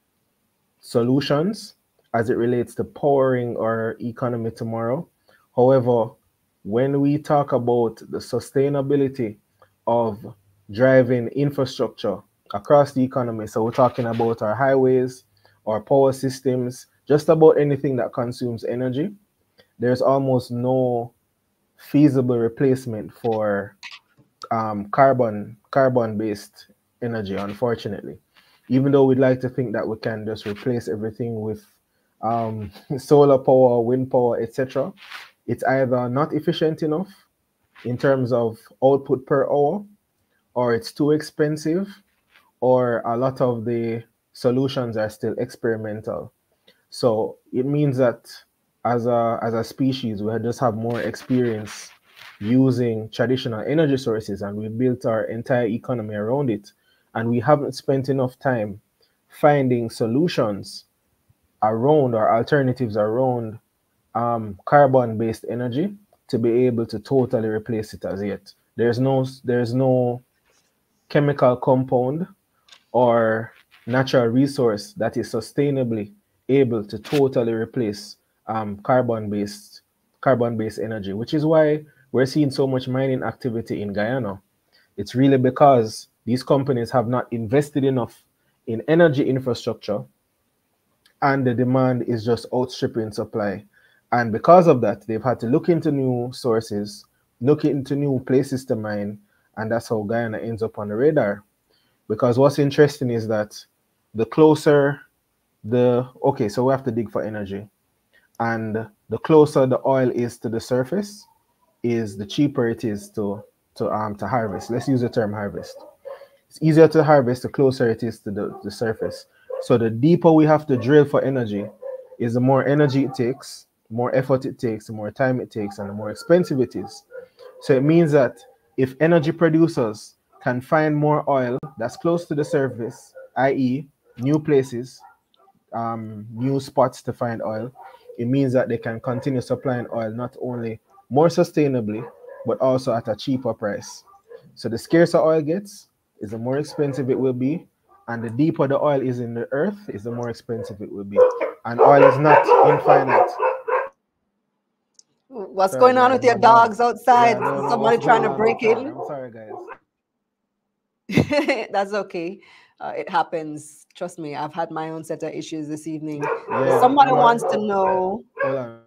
solutions as it relates to powering our economy tomorrow. However, when we talk about the sustainability of driving infrastructure across the economy, so we're talking about our highways, our power systems, just about anything that consumes energy, there's almost no feasible replacement for um, carbon, carbon-based energy, unfortunately. Even though we'd like to think that we can just replace everything with um, solar power, wind power, et cetera, it's either not efficient enough in terms of output per hour, or it's too expensive, or a lot of the solutions are still experimental. So it means that as a as a species, we just have more experience using traditional energy sources, and we built our entire economy around it. And we haven't spent enough time finding solutions around or alternatives around um, carbon-based energy to be able to totally replace it as yet. There's no there's no chemical compound or natural resource that is sustainably able to totally replace um, carbon-based carbon-based energy, which is why we're seeing so much mining activity in Guyana. It's really because these companies have not invested enough in energy infrastructure, and the demand is just outstripping supply. And because of that, they've had to look into new sources, look into new places to mine, and that's how Guyana ends up on the radar. Because what's interesting is that the closer the, okay, so we have to dig for energy. And the closer the oil is to the surface, is the cheaper it is to, to, um, to harvest. Let's use the term harvest. It's easier to harvest the closer it is to the, the surface. So the deeper we have to drill for energy is the more energy it takes, more effort it takes, the more time it takes, and the more expensive it is. So it means that if energy producers can find more oil that's close to the surface, that is new places, um, new spots to find oil, it means that they can continue supplying oil not only more sustainably, but also at a cheaper price. So the scarcer oil gets, is the more expensive it will be, and the deeper the oil is in the earth, is the more expensive it will be. And oil is not infinite. What's Sorry, going on guys, with your my dog. dogs outside? Yeah, I don't know Somebody what's trying going to on break outside. in? I'm sorry, guys. That's okay. Uh, it happens. Trust me, I've had my own set of issues this evening. Yeah, Somebody my- wants to know Hold on.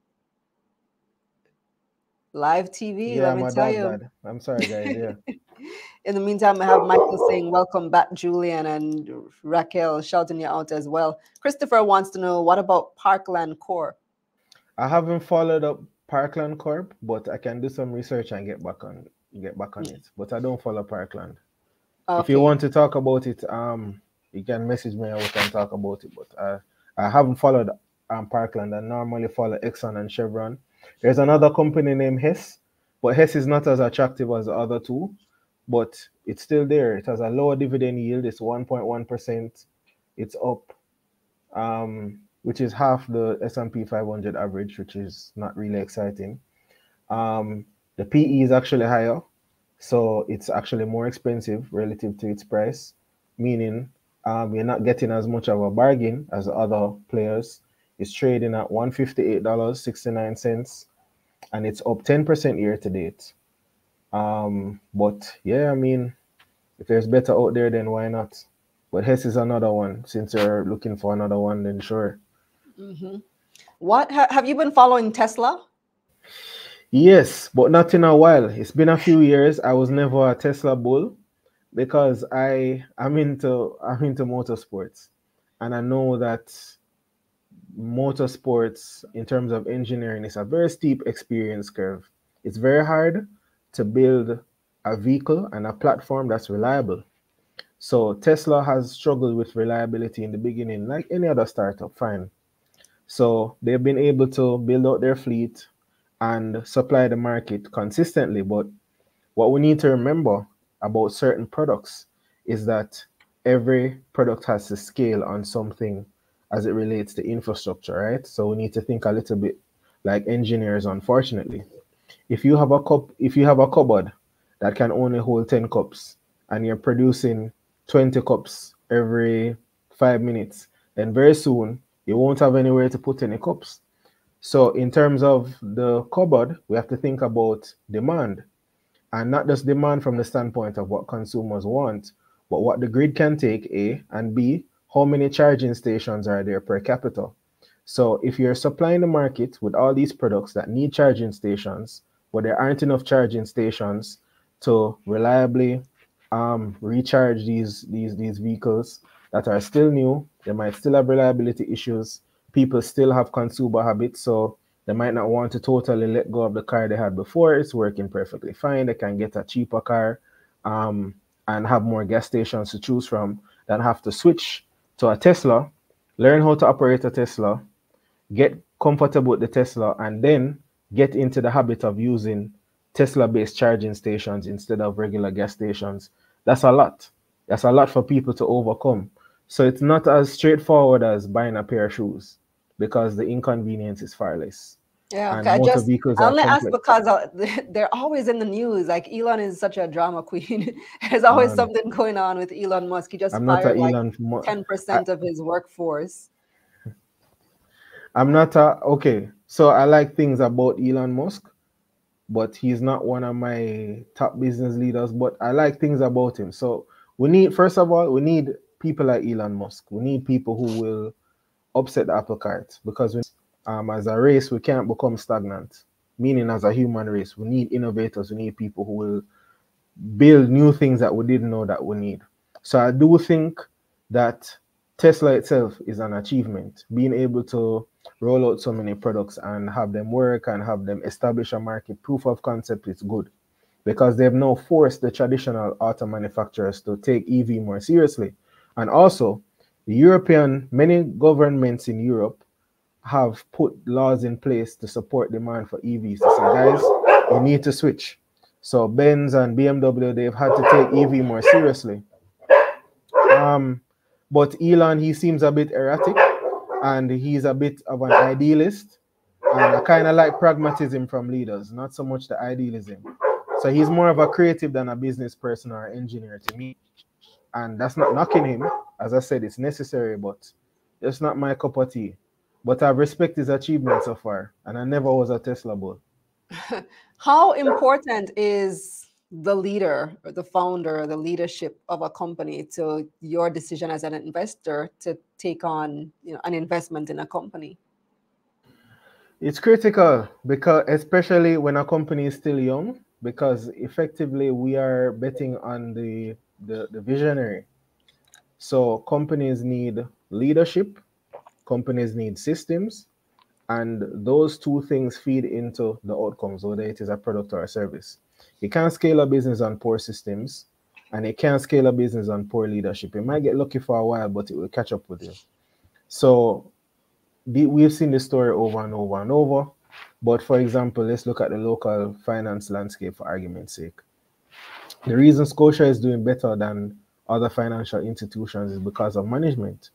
live T V. Yeah, let me my tell dog you. died. I'm sorry, guys. Yeah. In the meantime, I have Michael saying, welcome back, Julian, and Raquel shouting you out as well. Christopher wants to know, what about Parkland Corp? I haven't followed up Parkland Corp, but I can do some research and get back on get back on it. But I don't follow Parkland. Okay. If you want to talk about it, um, you can message me and we can talk about it. But I, I haven't followed um, Parkland. I normally follow Exxon and Chevron. There's another company named Hess, but Hess is not as attractive as the other two, but it's still there. It has a lower dividend yield. It's one point one percent. It's up, um, which is half the S and P five hundred average, which is not really exciting. Um, the P E is actually higher, so it's actually more expensive relative to its price, meaning um, you're not getting as much of a bargain as the other players. It's trading at one hundred fifty-eight dollars and sixty-nine cents, and it's up ten percent year to date. Um, but yeah, I mean, if there's better out there, then why not? But Hess is another one. Since you're looking for another one, then sure. Mm-hmm. What ha have you been following Tesla? Yes, but not in a while. It's been a few years. I was never a Tesla bull because I I'm into I'm into motorsports, and I know that motorsports in terms of engineering is a very steep experience curve. It's very hard to build a vehicle and a platform that's reliable. So Tesla has struggled with reliability in the beginning, like any other startup, fine. So they've been able to build out their fleet and supply the market consistently. But what we need to remember about certain products is that every product has to scale on something as it relates to infrastructure, right? So we need to think a little bit like engineers, unfortunately. If you have a cup, if you have a cupboard that can only hold ten cups and you're producing twenty cups every five minutes, then very soon you won't have anywhere to put any cups. So in terms of the cupboard, we have to think about demand, and not just demand from the standpoint of what consumers want, but what the grid can take, A, and B, how many charging stations are there per capita. So if you're supplying the market with all these products that need charging stations, but there aren't enough charging stations to reliably um, recharge these, these, these vehicles that are still new, they might still have reliability issues. People still have consumer habits, so they might not want to totally let go of the car they had before. It's working perfectly fine. They can get a cheaper car um, and have more gas stations to choose from than have to switch to a Tesla, learn how to operate a Tesla, get comfortable with the Tesla, and then get into the habit of using Tesla-based charging stations instead of regular gas stations. That's a lot. That's a lot for people to overcome. So it's not as straightforward as buying a pair of shoes, because the inconvenience is far less. Yeah, And okay. I motor just vehicles I are only ask complex. because uh, they're always in the news. Like Elon is such a drama queen. There's always Man, something going on with Elon Musk. He just I'm not a fired like Elon. Mu- ten I, percent of his workforce. I'm not a okay. So I like things about Elon Musk, but he's not one of my top business leaders. But I like things about him. So we need, first of all, we need people like Elon Musk. We need people who will upset the apple cart, because we, um, as a race, we can't become stagnant. Meaning, as a human race, we need innovators. We need people who will build new things that we didn't know that we need. So I do think that Tesla itself is an achievement. Being able to roll out so many products and have them work and have them establish a market, proof of concept, is good, because they've now forced the traditional auto manufacturers to take E V more seriously. And also, the European, many governments in Europe have put laws in place to support demand for E Vs. To say, guys, you need to switch. So Benz and B M W, they've had to take E V more seriously. Um, but Elon, he seems a bit erratic, and he's a bit of an idealist. And I kind of like pragmatism from leaders, not so much the idealism. So he's more of a creative than a business person or engineer to me. And that's not knocking him. As I said, it's necessary, but it's not my cup of tea. But I respect his achievements so far, and I never was a Tesla bull. How important is the leader or the founder or the leadership of a company to your decision as an investor to take on, you know, an investment in a company? It's critical, because especially when a company is still young, because effectively we are betting on the, the, the visionary. So companies need leadership, companies need systems, and those two things feed into the outcomes, whether it is a product or a service. You can't scale a business on poor systems, and you can't scale a business on poor leadership. You might get lucky for a while, but it will catch up with you. So the, we've seen this story over and over and over. But for example, let's look at the local finance landscape for argument's sake. The reason Scotia is doing better than other financial institutions is because of management.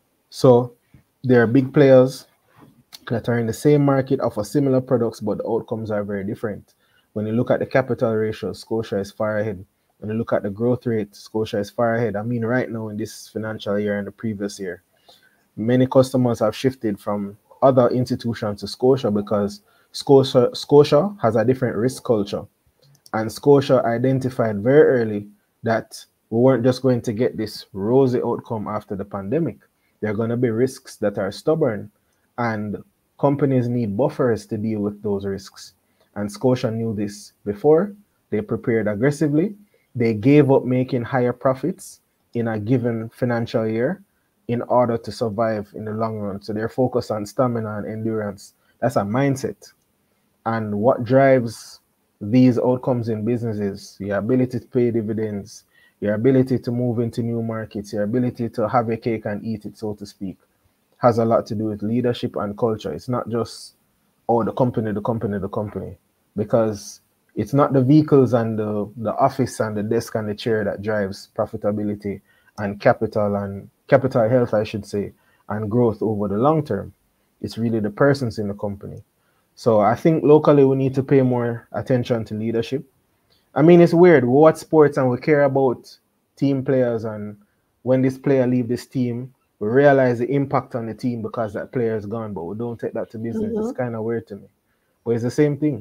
So there are big players that are in the same market, offer similar products, but the outcomes are very different. When you look at the capital ratio, Scotia is far ahead. When you look at the growth rate, Scotia is far ahead. I mean, right now in this financial year and the previous year, many customers have shifted from other institutions to Scotia because Scotia, Scotia has a different risk culture. And Scotia identified very early that we weren't just going to get this rosy outcome after the pandemic. There are going to be risks that are stubborn, and companies need buffers to deal with those risks. And Scotia knew this before. They prepared aggressively. They gave up making higher profits in a given financial year in order to survive in the long run. So they're focused on stamina and endurance. That's a mindset. And what drives these outcomes in businesses, your ability to pay dividends, your ability to move into new markets, your ability to have a cake and eat it, so to speak, has a lot to do with leadership and culture. It's not just, oh, the company, the company, the company, because it's not the vehicles and the, the office and the desk and the chair that drives profitability and capital and capital health, I should say, and growth over the long term. It's really the persons in the company. So I think locally we need to pay more attention to leadership. I mean, it's weird. We watch sports and we care about team players, and when this player leaves this team, we realize the impact on the team because that player is gone, but we don't take that to business. Mm-hmm. It's kind of weird to me. But it's the same thing.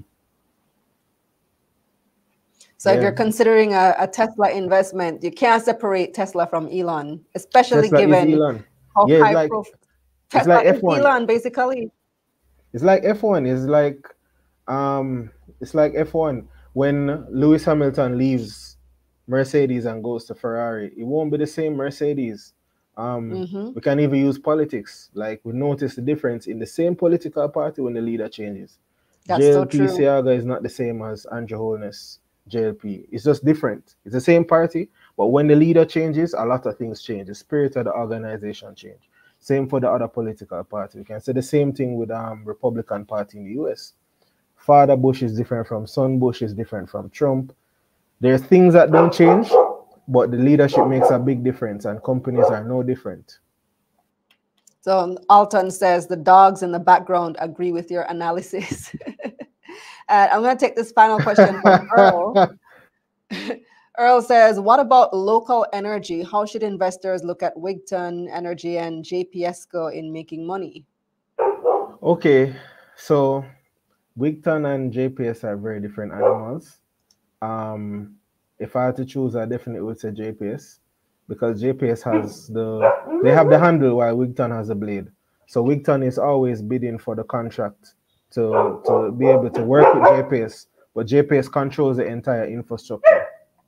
So yeah. If you're considering a, a Tesla investment, you can't separate Tesla from Elon, especially Tesla given Elon. how yeah, high like, profile Tesla like F one. Elon, basically. It's like F one. It's like um, it's like F one. When Lewis Hamilton leaves Mercedes and goes to Ferrari, it won't be the same Mercedes. Um, mm-hmm. We can even use politics. Like, we notice the difference in the same political party when the leader changes. That's J L P so true. Seaga is not the same as Andrew Holness, J L P. It's just different. It's the same party, but when the leader changes, a lot of things change. The spirit of the organization change. Same for the other political party. We can say the same thing with um Republican Party in the U S. Father Bush is different from son Bush is different from Trump. There's things that don't change, but the leadership makes a big difference, and companies are no different. So Alton says the dogs in the background agree with your analysis. And I'm going to take this final question from Earl. Earl says, what about local energy? How should investors look at Wigton Energy and J P S C O in making money? Okay, so Wigton and J P S are very different animals. Um, if I had to choose, I definitely would say J P S, because J P S has the, they have the handle while Wigton has the blade. So Wigton is always bidding for the contract to, to be able to work with J P S, but J P S controls the entire infrastructure.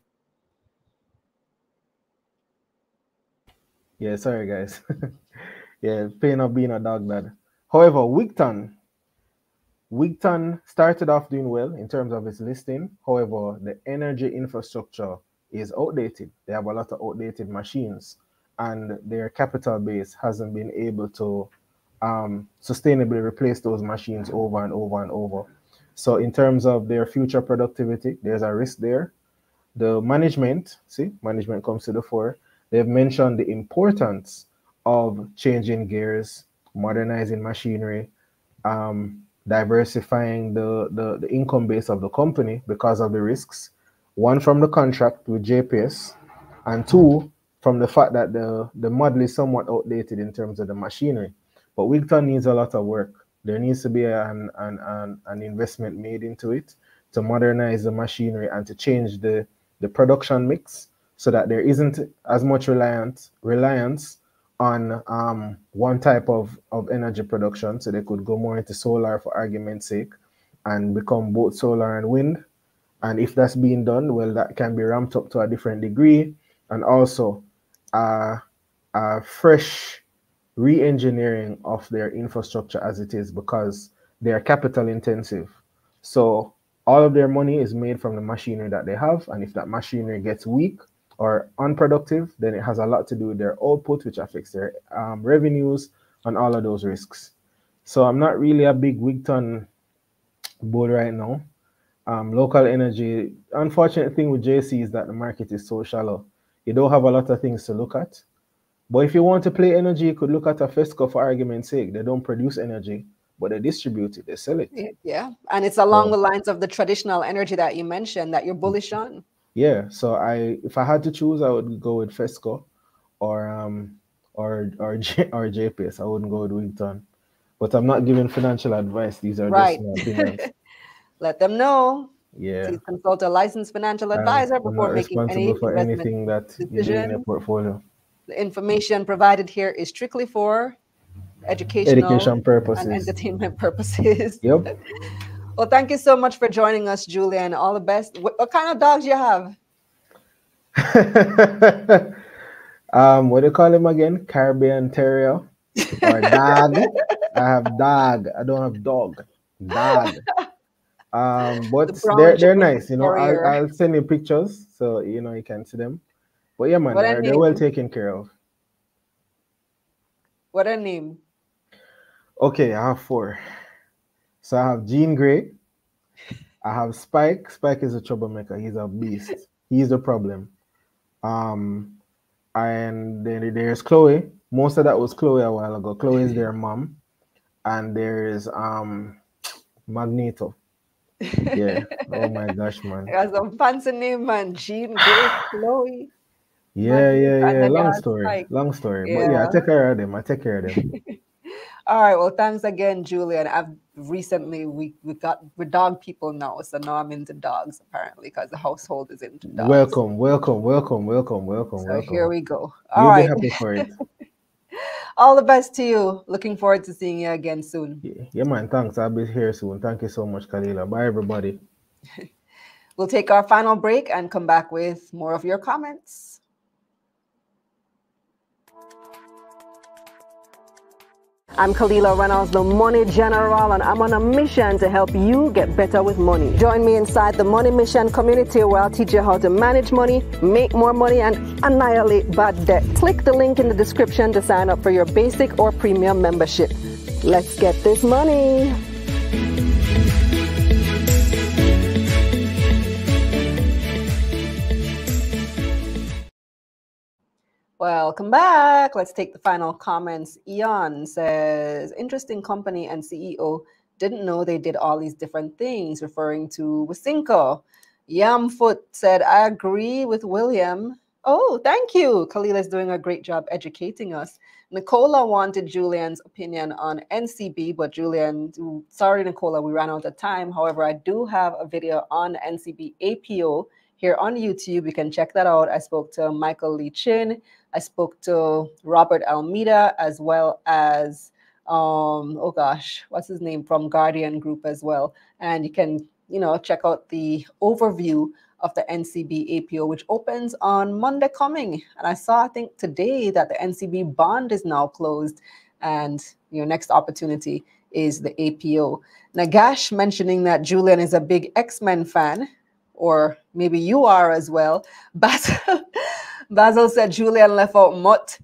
Yeah, sorry guys. Yeah, pain of being a dog dad. However, Wigton, Wigton started off doing well in terms of its listing. However, the energy infrastructure is outdated. They have a lot of outdated machines, and their capital base hasn't been able to um, sustainably replace those machines over and over and over. So in terms of their future productivity, there's a risk there. The management, see, management comes to the fore. They've mentioned the importance of changing gears, modernizing machinery, um, diversifying the, the, the income base of the company because of the risks. One, from the contract with J P S, and two, from the fact that the, the model is somewhat outdated in terms of the machinery. But Wigton needs a lot of work. There needs to be an, an, an, an investment made into it to modernize the machinery and to change the, the production mix, so that there isn't as much reliance reliance on um, one type of, of energy production. So they could go more into solar, for argument's sake, and become both solar and wind. And if that's being done, well, that can be ramped up to a different degree. And also uh, a fresh re-engineering of their infrastructure as it is, because they are capital intensive. So all of their money is made from the machinery that they have. And if that machinery gets weak or unproductive, then it has a lot to do with their output, which affects their um, revenues and all of those risks. So I'm not really a big Wigton bull right now. Um, local energy, unfortunate thing with J C is that the market is so shallow. You don't have a lot of things to look at. But if you want to play energy, you could look at a Fesco, for argument's sake. They don't produce energy, but they distribute it, they sell it. Yeah, and it's along So, the lines of the traditional energy that you mentioned that you're bullish on. yeah, so I, if I had to choose, I would go with Fesco or um or or J, or J P S. I wouldn't go with Wigton. But I'm not giving financial advice. These are Right. just my opinions. Let them know. Yeah. Please consult a licensed financial I'm, advisor I'm before not making any responsible for investment anything that you do in your decision. portfolio. The information provided here is strictly for educational Education and purposes. entertainment purposes. Yep. Well, thank you so much for joining us, Julian. All the best. What, what kind of dogs you have? um, what do you call him again? Caribbean Terrier or dog? I have dog. I don't have dog. Dog. Um, but The brown they're they're German nice. You know, I'll Terrier. I'll send you pictures so you know you can see them. But yeah, man, What a they're, they're well name. taken care of. What a name. Okay, I have four. So I have Jean Grey. I have Spike. Spike is a troublemaker. He's a beast. He's the problem. Um, and then there's Chloe. Most of that was Chloe a while ago. Chloe is their mom. And there's um Magneto. Yeah. Oh my gosh, man. I got some fancy name, man. Jean, Grace, Chloe. Yeah, yeah, And yeah. then you Long have story. Spike. Long story. But yeah, Yeah. I take care of them. I take care of them. All right. Well, thanks again, Julian. I've recently we we got we're dog people now, so now I'm into dogs apparently because the household is into dogs. Welcome, welcome, welcome, welcome, welcome, So welcome. here we go. All You'll right. be happy for it. All the best to you. Looking forward to seeing you again soon. Yeah, yeah, man. Thanks. I'll be here soon. Thank you so much, Kalila. Bye, everybody. We'll take our final break and come back with more of your comments. I'm Kalila Reynolds, the Money General, and I'm on a mission to help you get better with money. Join me inside the Money Mission community where I'll teach you how to manage money, make more money, and annihilate bad debt. Click the link in the description to sign up for your basic or premium membership. Let's get this money. Welcome back. Let's take the final comments. Eon says, interesting company and C E O. Didn't know they did all these different things, referring to Wisynco. Yamfoot said, I agree with William. Oh, thank you. Kalila is doing a great job educating us. Nicola wanted Julian's opinion on N C B, but Julian, sorry, Nicola, we ran out of time. However, I do have a video on N C B A P O here on YouTube. You can check that out. I spoke to Michael Lee Chin. I spoke to Robert Almeida, as well as, um, oh gosh, what's his name, from Guardian Group as well. And you can, you know, check out the overview of the N C B A P O, which opens on Monday coming. And I saw, I think today, that the N C B bond is now closed, and your next opportunity is the A P O. Nagash mentioning that Julian is a big X-Men fan, or maybe you are as well. Basil, Basil said Julian left out Mutt.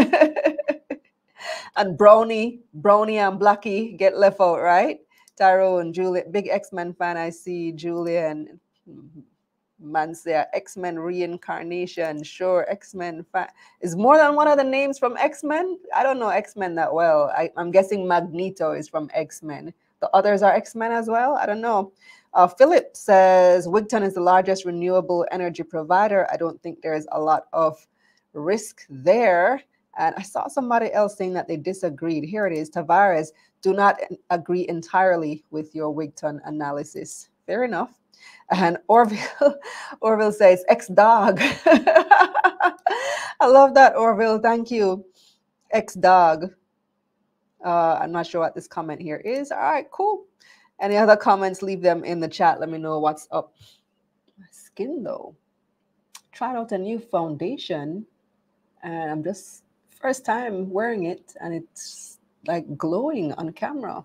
And Brownie, Brownie and Blackie get left out, right? Tyrone, Julian, big X-Men fan. I see Julian. Man say X-Men reincarnation. Sure, X-Men fan. Is more than one of the names from X-Men? I don't know X-Men that well. I, I'm guessing Magneto is from X-Men. The others are X-Men as well? I don't know. Uh, Philip says, Wigton is the largest renewable energy provider. I don't think there's a lot of risk there. And I saw somebody else saying that they disagreed. Here it is. Tavares, do not agree entirely with your Wigton analysis. Fair enough. And Orville, Orville says, ex-dog. I love that, Orville. Thank you. Ex-dog. Uh, I'm not sure what this comment here is. All right, cool. Any other comments, leave them in the chat. Let me know what's up. My skin, though. Tried out a new foundation, and I'm just first time wearing it, and it's like glowing on camera.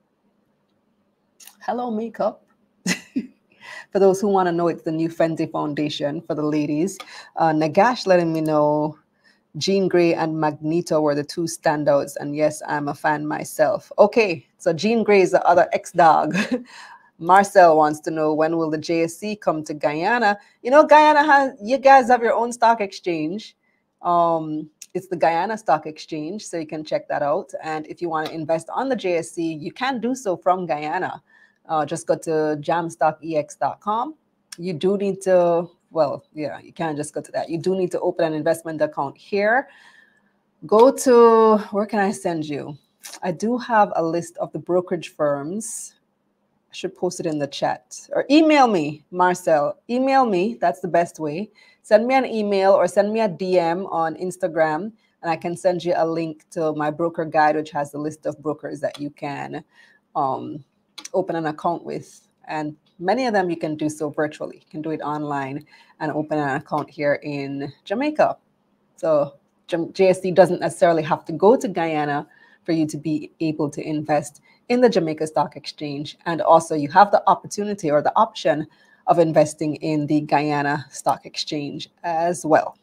Hello, makeup. For those who want to know, it's the new Fenty foundation for the ladies. Uh, Nagash letting me know Jean Grey and Magneto were the two standouts. And yes, I'm a fan myself. Okay, so Jean Grey is the other ex-dog. Marcel wants to know, when will the J S C come to Guyana? You know, Guyana has, you guys have your own stock exchange. Um, it's the Guyana Stock Exchange, so you can check that out. And if you want to invest on the J S C, you can do so from Guyana. Uh, just go to jam stock E X dot com. You do need to, well, yeah, you can't just go to that. You do need to open an investment account here. Go to, where can I send you? I do have a list of the brokerage firms. I should post it in the chat. Or email me, Marcel. Email me. That's the best way. Send me an email or send me a D M on Instagram, and I can send you a link to my broker guide, which has the list of brokers that you can um, open an account with. And many of them you can do so virtually. You can do it online and open an account here in Jamaica. So J S C doesn't necessarily have to go to Guyana for you to be able to invest in the Jamaica Stock Exchange. And also you have the opportunity or the option of investing in the Guyana Stock Exchange as well.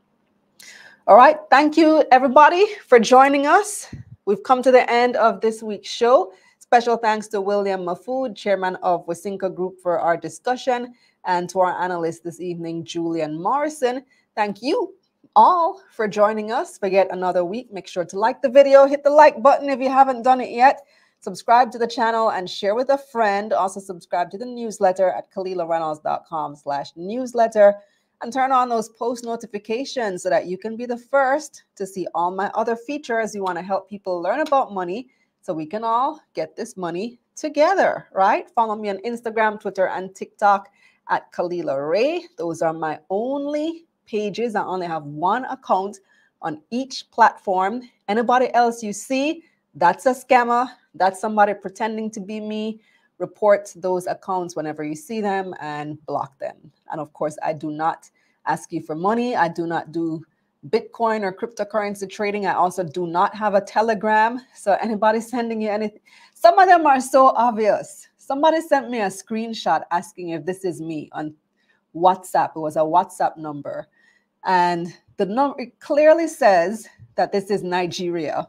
All right. Thank you, everybody, for joining us. We've come to the end of this week's show. Special thanks to William Mahfood, chairman of Wisynco Group, for our discussion, and to our analyst this evening, Julian Morrison. Thank you all for joining us for yet another week. Make sure to like the video, hit the like button if you haven't done it yet. Subscribe to the channel and share with a friend. Also subscribe to the newsletter at kalila reynolds dot com slash newsletter, and turn on those post notifications so that you can be the first to see all my other features. You want to help people learn about money so we can all get this money together, right? Follow me on Instagram, Twitter, and TikTok at Kalila Ray. Those are my only pages. I only have one account on each platform. Anybody else you see, that's a scammer. That's somebody pretending to be me. Report those accounts whenever you see them and block them. And of course, I do not ask you for money. I do not do Bitcoin or cryptocurrency trading. I also do not have a Telegram. So anybody sending you anything, some of them are so obvious. Somebody sent me a screenshot asking if this is me on WhatsApp. It was a WhatsApp number. And the number it clearly says that this is Nigeria.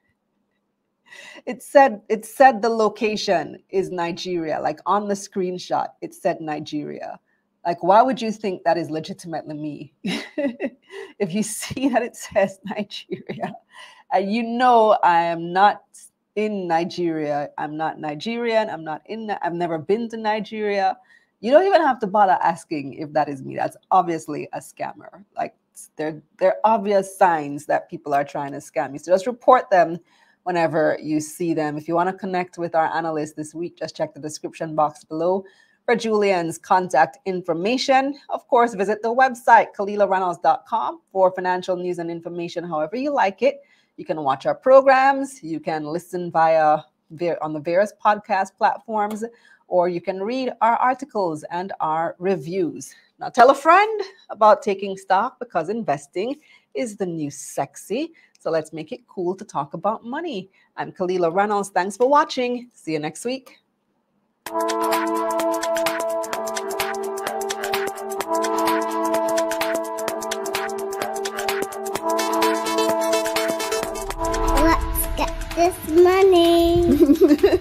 It said it said the location is Nigeria. Like on the screenshot, it said Nigeria. Like, why would you think that is legitimately me? If you see that it says Nigeria, and you know I am not in Nigeria, I'm not Nigerian, I'm not in, I've never been to Nigeria. You don't even have to bother asking if that is me. That's obviously a scammer. Like, there, there are obvious signs that people are trying to scam you. So just report them whenever you see them. If you want to connect with our analyst this week, just check the description box below for Julian's contact information. Of course, visit the website, Kalila Reynolds dot com, for financial news and information however you like it. You can watch our programs. You can listen via on the various podcast platforms, or you can read our articles and our reviews. Now, tell a friend about taking stock, because investing is the new sexy. So let's make it cool to talk about money. I'm Kalila Reynolds. Thanks for watching. See you next week. Let's get this money.